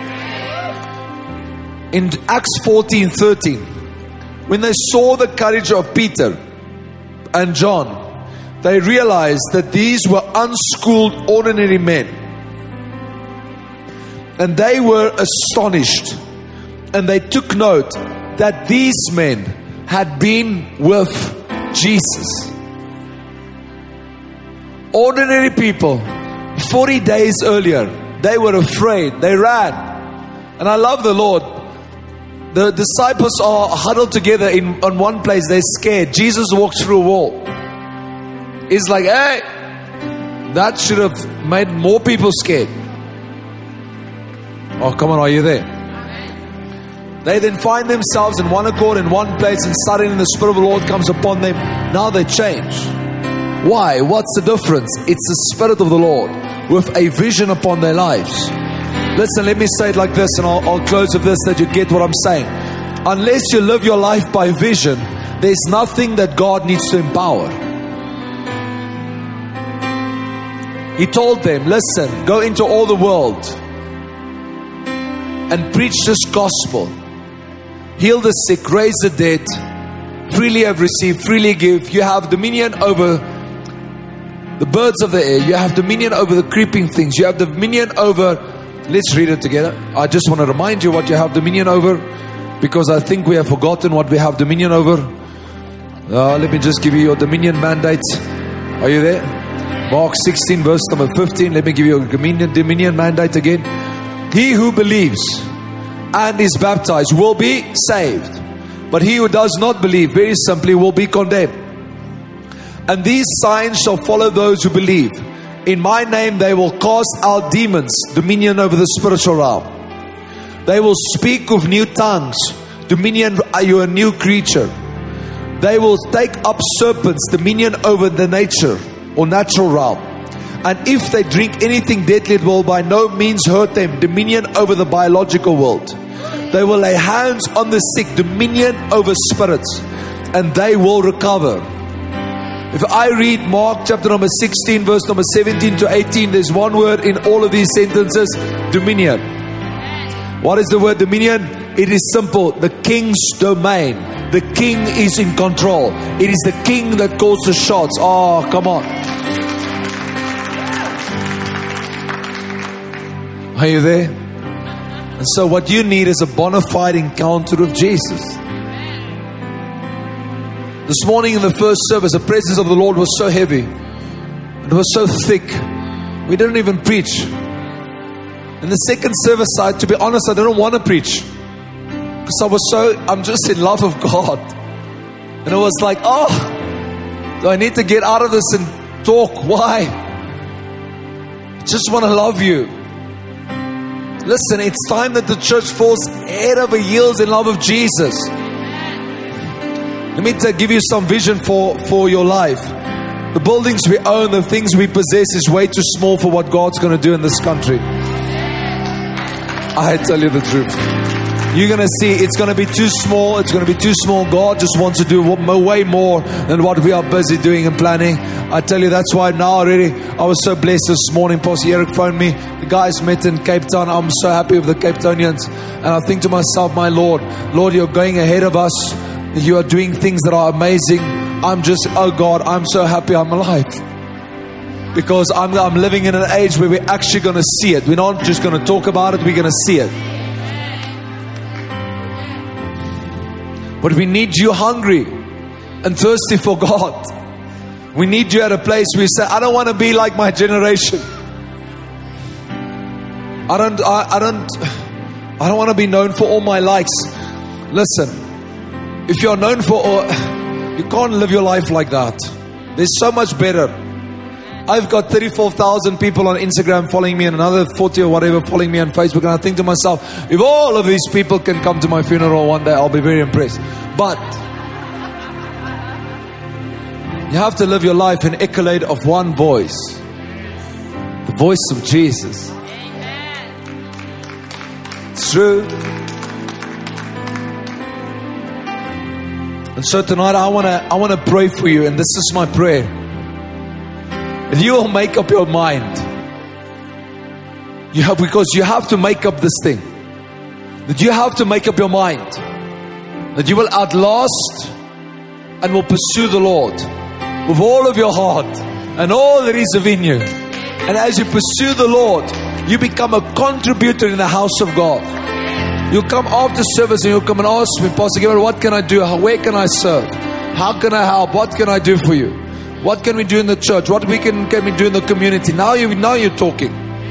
In Acts 14:13, when they saw the courage of Peter and John, they realized that these were unschooled, ordinary men. And they were astonished. And they took note that these men had been with Jesus. Ordinary people, 40 days earlier, they were afraid. They ran. And I love the Lord. The disciples are huddled together on one place. They're scared. Jesus walks through a wall. He's like, hey, that should have made more people scared. Oh, come on, are you there? They then find themselves in one accord, in one place, and suddenly the Spirit of the Lord comes upon them. Now they change. Why? What's the difference? It's the Spirit of the Lord with a vision upon their lives. Listen, let me say it like this, and I'll close with this, that you get what I'm saying. Unless you live your life by vision, there's nothing that God needs to empower. He told them, listen, go into all the world and preach this gospel. Heal the sick, raise the dead. Freely have received, freely give. You have dominion over the birds of the air. You have dominion over the creeping things. You have dominion over... Let's read it together. I just want to remind you what you have dominion over, because I think we have forgotten what we have dominion over. Let me just give you your dominion mandate. Are you there? Mark 16 verse number 15. Let me give you a dominion mandate again. He who believes and is baptized will be saved, but he who does not believe, very simply, will be condemned. And these signs shall follow those who believe. In my name they will cast out demons, dominion over the spiritual realm. They will speak with new tongues, dominion, you're a new creature. They will take up serpents, dominion over the nature or natural realm. And if they drink anything deadly, it will by no means hurt them, dominion over the biological world. They will lay hands on the sick, dominion over spirits, and they will recover. If I read Mark chapter number 16, verse number 17 to 18, there's one word in all of these sentences: dominion. What is the word dominion? It is simple: the king's domain. The king is in control. It is the king that calls the shots. Oh, come on. Are you there? And so what you need is a bona fide encounter with Jesus. This morning in the first service, the presence of the Lord was so heavy. It was so thick. We didn't even preach. In the second service, to be honest, I didn't want to preach. Because I'm just in love of God. And it was like, oh, do I need to get out of this and talk? Why? I just want to love you. Listen, it's time that the church falls head over heels in love of Jesus. Let me give you some vision for your life. The buildings we own, the things we possess is way too small for what God's going to do in this country. I tell you the truth. You're going to see it's going to be too small. It's going to be too small. God just wants to do way more than what we are busy doing and planning. I tell you, that's why now already, I was so blessed this morning. Pastor Eric phoned me. The guys met in Cape Town. I'm so happy with the Cape Townians. And I think to myself, my Lord, you're going ahead of us. You are doing things that are amazing. I'm just, oh God, I'm so happy I'm alive. Because I'm living in an age where we're actually going to see it. We're not just going to talk about it, we're going to see it. But we need you hungry and thirsty for God. We need you at a place where you say, I don't want to be like my generation. I don't want to be known for all my likes. Listen. If you're known for, you can't live your life like that. There's so much better. I've got 34,000 people on Instagram following me and another 40 or whatever following me on Facebook. And I think to myself, if all of these people can come to my funeral one day, I'll be very impressed. But you have to live your life in accolade of one voice. The voice of Jesus. It's true. And so tonight I want to pray for you, and this is my prayer. That you will make up your mind. Because you have to make up this thing. That you have to make up your mind. That you will outlast and will pursue the Lord with all of your heart and all that is within you. And as you pursue the Lord, you become a contributor in the house of God. You'll come after service and you'll come and ask me, Pastor Gabriel, what can I do? Where can I serve? How can I help? What can I do for you? What can we do in the church? What can we do in the community? Now you're talking.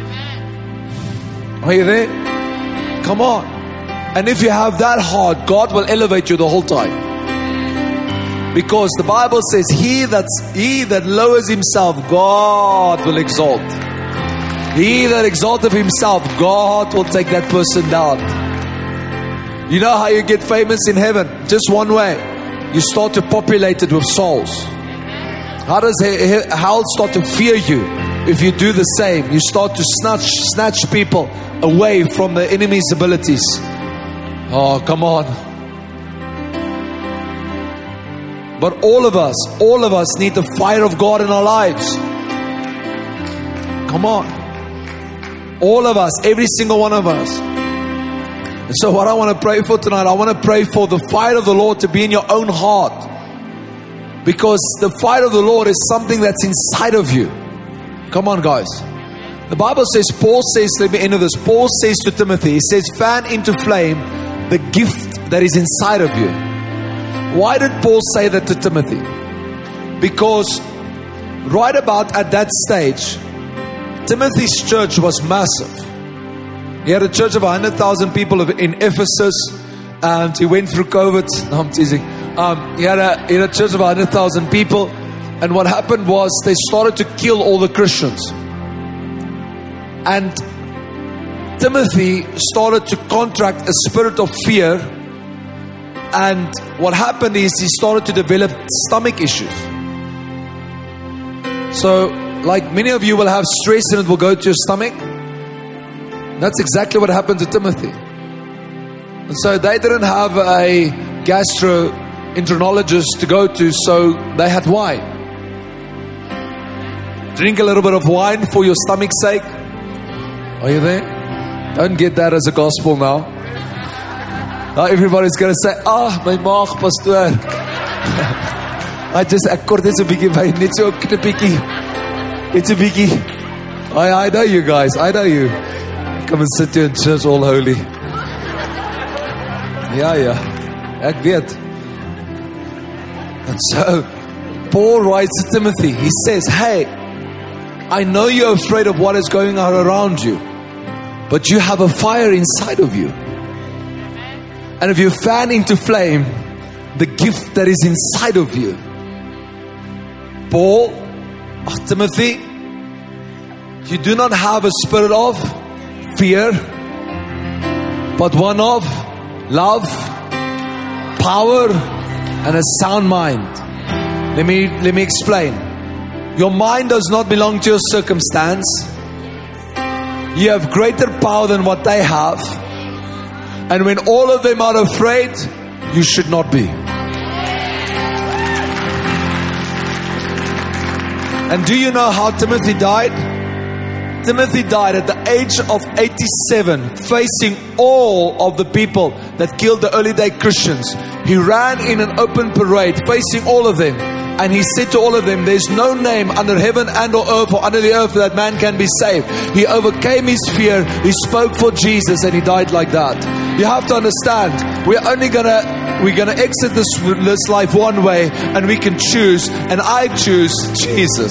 Are you there? Come on. And if you have that heart, God will elevate you the whole time. Because the Bible says, he that lowers himself, God will exalt. He that exalteth himself, God will take that person down. You know how you get famous in heaven? Just one way. You start to populate it with souls. How does hell start to fear you? If you do the same, you start to snatch people away from the enemy's abilities. Oh, come on. But all of us need the fire of God in our lives. Come on. All of us, every single one of us. And so what I want to pray for tonight, I want to pray for the fire of the Lord to be in your own heart. Because the fire of the Lord is something that's inside of you. Come on, guys. The Bible says, Paul says, let me end with this. Paul says to Timothy, he says, fan into flame the gift that is inside of you. Why did Paul say that to Timothy? Because right about at that stage, Timothy's church was massive. He had a church of 100,000 people in Ephesus, and he went through COVID. No, I'm teasing. He had a church of 100,000 people, and what happened was they started to kill all the Christians. And Timothy started to contract a spirit of fear. And what happened is he started to develop stomach issues. So, like many of you will have stress and it will go to your stomach. That's exactly what happened to Timothy. And so they didn't have a gastroenterologist to go to, so they had wine. Drink a little bit of wine for your stomach's sake. Are you there? Don't get that as a gospel now. Now everybody's going to say, my maag, pastoor. Ek kort net so 'n bietjie wyn, net so 'n knippiekie. Net so 'n bietjie. I know you guys, I know you. Come and sit here in church all holy. Ja, ek weet. And so, Paul writes to Timothy, he says, hey, I know you're afraid of what is going on around you, but you have a fire inside of you. And if you fan into flame the gift that is inside of you, Timothy, you do not have a spirit of fear, but one of love, power, and a sound mind. Let me explain. Your mind does not belong to your circumstance. You have greater power than what they have. And when all of them are afraid, you should not be. And do you know how Timothy died? Timothy died at the age of 87, facing all of the people that killed the early day Christians. He ran in an open parade, facing all of them. And he said to all of them, there's no name under heaven and or earth or under the earth that man can be saved. He overcame his fear. He spoke for Jesus and he died like that. You have to understand, we're gonna exit this life one way, and we can choose, and I choose Jesus.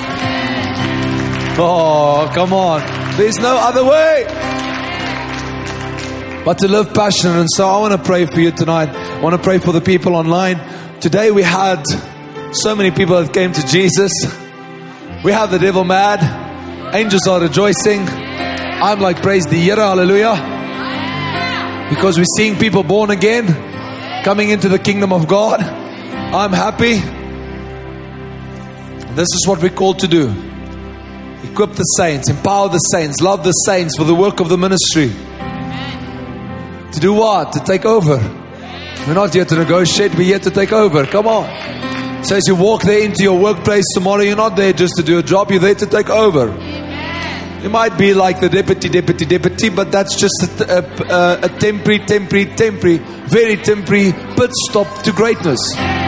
Oh, come on. There's no other way but to live passionate. And so I want to pray for you tonight. I want to pray for the people online. Today we had so many people that came to Jesus. We have the devil mad. Angels are rejoicing. I'm like, praise the Here, hallelujah. Because we're seeing people born again, coming into the kingdom of God. I'm happy. This is what we're called to do. Equip the saints, empower the saints, love the saints for the work of the ministry. To do what? To take over. We're not here to negotiate, we're here to take over. Come on. So as you walk there into your workplace tomorrow, you're not there just to do a job, you're there to take over. You might be like the deputy, but that's just a temporary, very temporary pit stop to greatness.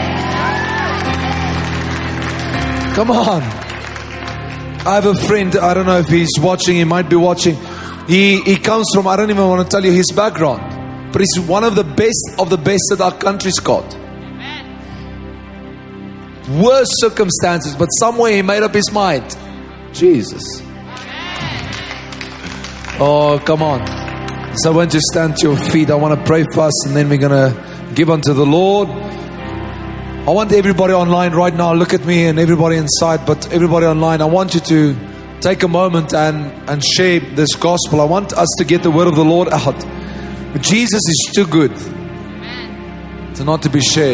Come on. I have a friend, I don't know if he's watching, he might be watching. He comes from, I don't even want to tell you his background, but he's one of the best that our country's got. Worst circumstances, but somewhere he made up his mind. Jesus. Oh, come on. So when you stand to your feet, I want to pray for us, and then we're going to give unto the Lord. I want everybody online right now, look at me, and everybody inside, but everybody online, I want you to take a moment and share this gospel. I want us to get the word of the Lord out. But Jesus is too good to not to be shared.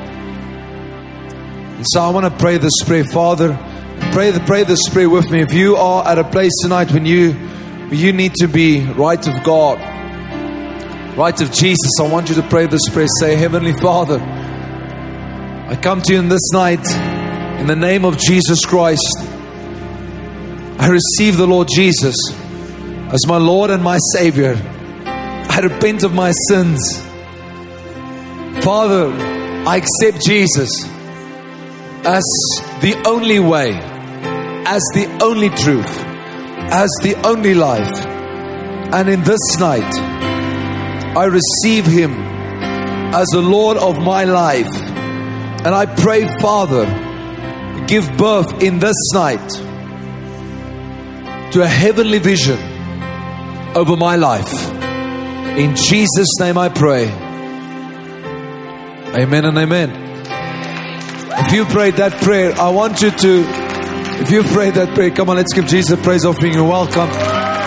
And so I want to pray this prayer. Father, pray this prayer with me. If you are at a place tonight when you need to be right of God, right of Jesus, I want you to pray this prayer. Say, Heavenly Father, I come to you in this night in the name of Jesus Christ. I receive the Lord Jesus as my Lord and my Savior. I repent of my sins. Father, I accept Jesus as the only way, as the only truth, as the only life. And in this night, I receive Him as the Lord of my life. And I pray, Father, give birth in this night to a heavenly vision over my life. In Jesus' name I pray. Amen and amen. If you prayed that prayer, I want you to, if you prayed that prayer, come on, let's give Jesus a praise offering. You're welcome.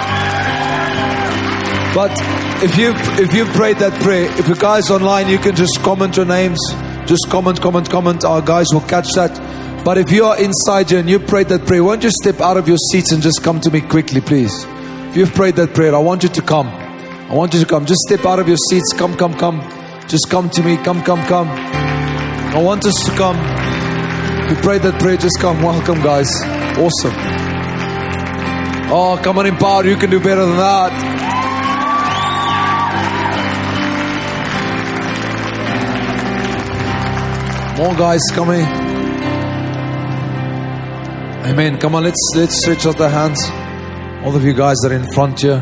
But if you prayed that prayer, if you guys online, you can just comment your names. Just comment. Our guys will catch that. But if you are inside here and you prayed that prayer, won't you step out of your seats and just come to me quickly, please? If you've prayed that prayer, I want you to come. I want you to come. Just step out of your seats. Come. Just come to me. Come. I want us to come. If you prayed that prayer, just come. Welcome, guys. Awesome. Oh, come on, Empower. You can do better than that. More guys coming. Amen. Come on, let's stretch out the hands. All of you guys that are in front here.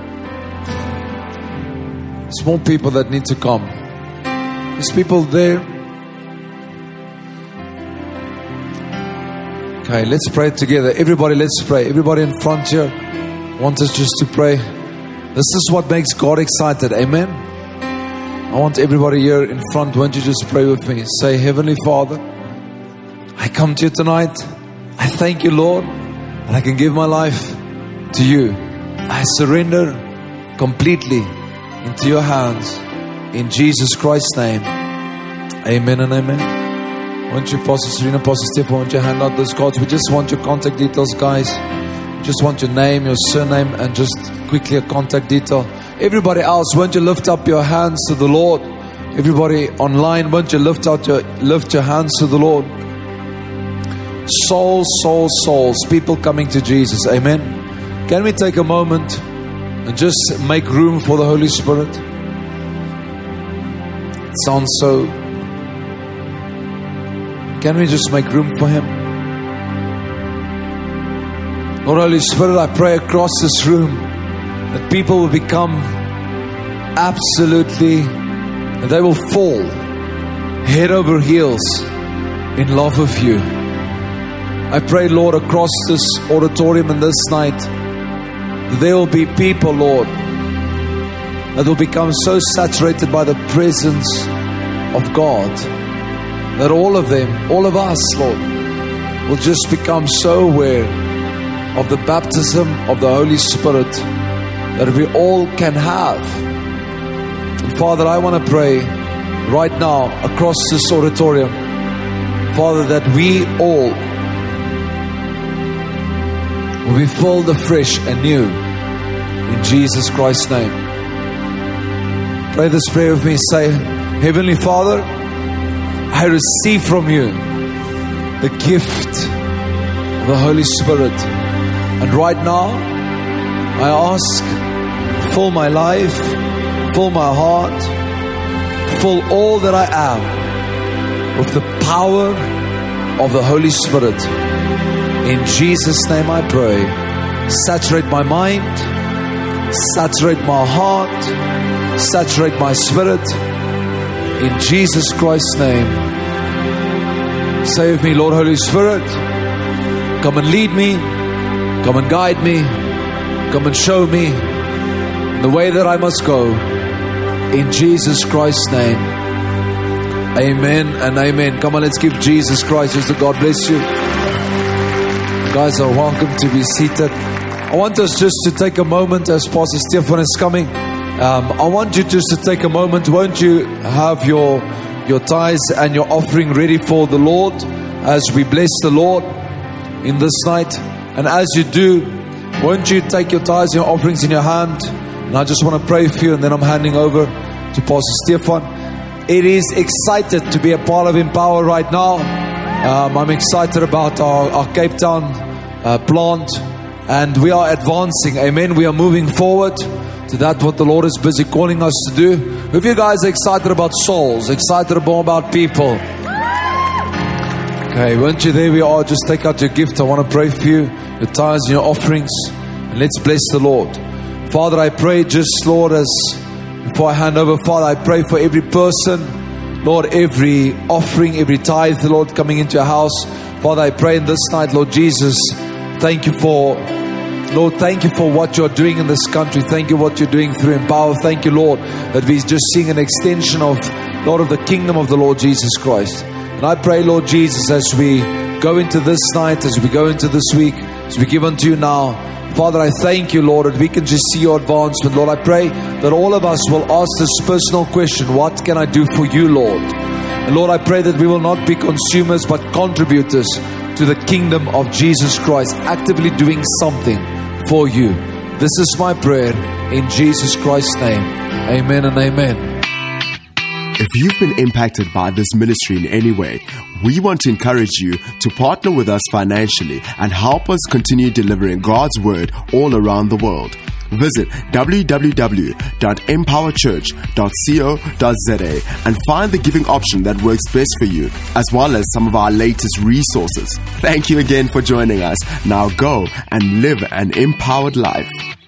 There's more people that need to come. There's people there. Okay, let's pray together. Everybody, let's pray. Everybody in front here, I want us just to pray. This is what makes God excited. Amen. I want everybody here in front, won't you just pray with me? Say, Heavenly Father, I come to you tonight. I thank you, Lord, that I can give my life to you. I surrender completely into your hands. In Jesus Christ's name. Amen and amen. Won't you, Pastor Serena, Pastor Stephen, won't you hand out those cards? We just want your contact details, guys. Just want your name, your surname, and just quickly a contact detail. Everybody else, won't you lift up your hands to the Lord? Everybody online, won't you lift your hands to the Lord? Souls, people coming to Jesus. Amen. Can we take a moment and just make room for the Holy Spirit? It sounds so. Can we just make room for Him? Lord Holy Spirit, I pray across this room that people will become absolutely, that they will fall head over heels in love with you. I pray, Lord, across this auditorium and this night, that there will be people, Lord, that will become so saturated by the presence of God, that all of them, all of us, Lord, will just become so aware of the baptism of the Holy Spirit that we all can have. And Father, I want to pray right now across this auditorium, Father, that we all will be filled afresh and new in Jesus Christ's name. Pray this prayer with me. Say, Heavenly Father, I receive from you the gift of the Holy Spirit. And right now, I ask, fill my life, fill my heart, fill all that I am with the power of the Holy Spirit. In Jesus' name I pray. Saturate my mind, saturate my heart, saturate my spirit. In Jesus Christ's name. Say with me, Lord Holy Spirit, come and lead me, come and guide me, come and show me the way that I must go. In Jesus Christ's name. Amen and amen. Come on, let's give Jesus Christ as the God bless you. You guys are welcome to be seated. I want us just to take a moment as Pastor Stephen is coming. I want you just to take a moment. Won't you have your tithes and your offering ready for the Lord as we bless the Lord in this night? And as you do, won't you take your tithes and your offerings in your hand? And I just want to pray for you, and then I'm handing over to Pastor Stephen. It is excited to be a part of Empower right now. I'm excited about our Cape Town plant, and we are advancing. Amen. We are moving forward to that what the Lord is busy calling us to do. If you guys are excited about souls, excited about people, okay, weren't you there? We are. Just take out your gift. I want to pray for you, your tithes and your offerings, and let's bless the Lord. Father, I pray just, Lord, as before I hand over, Father, I pray for every person, Lord, every offering, every tithe, Lord, coming into your house. Father, I pray in this night, Lord Jesus, thank you for, Lord, thank you for what you're doing in this country. Thank you what you're doing through Empower. Thank you, Lord, that we're just seeing an extension of, Lord, of the kingdom of the Lord Jesus Christ. And I pray, Lord Jesus, as we go into this night, as we go into this week, as we give unto you now, Father, I thank you, Lord, that we can just see your advancement. Lord, I pray that all of us will ask this personal question, what can I do for you, Lord? And Lord, I pray that we will not be consumers but contributors to the kingdom of Jesus Christ, actively doing something for you. This is my prayer in Jesus Christ's name. Amen and amen. If you've been impacted by this ministry in any way, we want to encourage you to partner with us financially and help us continue delivering God's Word all around the world. Visit www.empowerchurch.co.za and find the giving option that works best for you, as well as some of our latest resources. Thank you again for joining us. Now go and live an empowered life.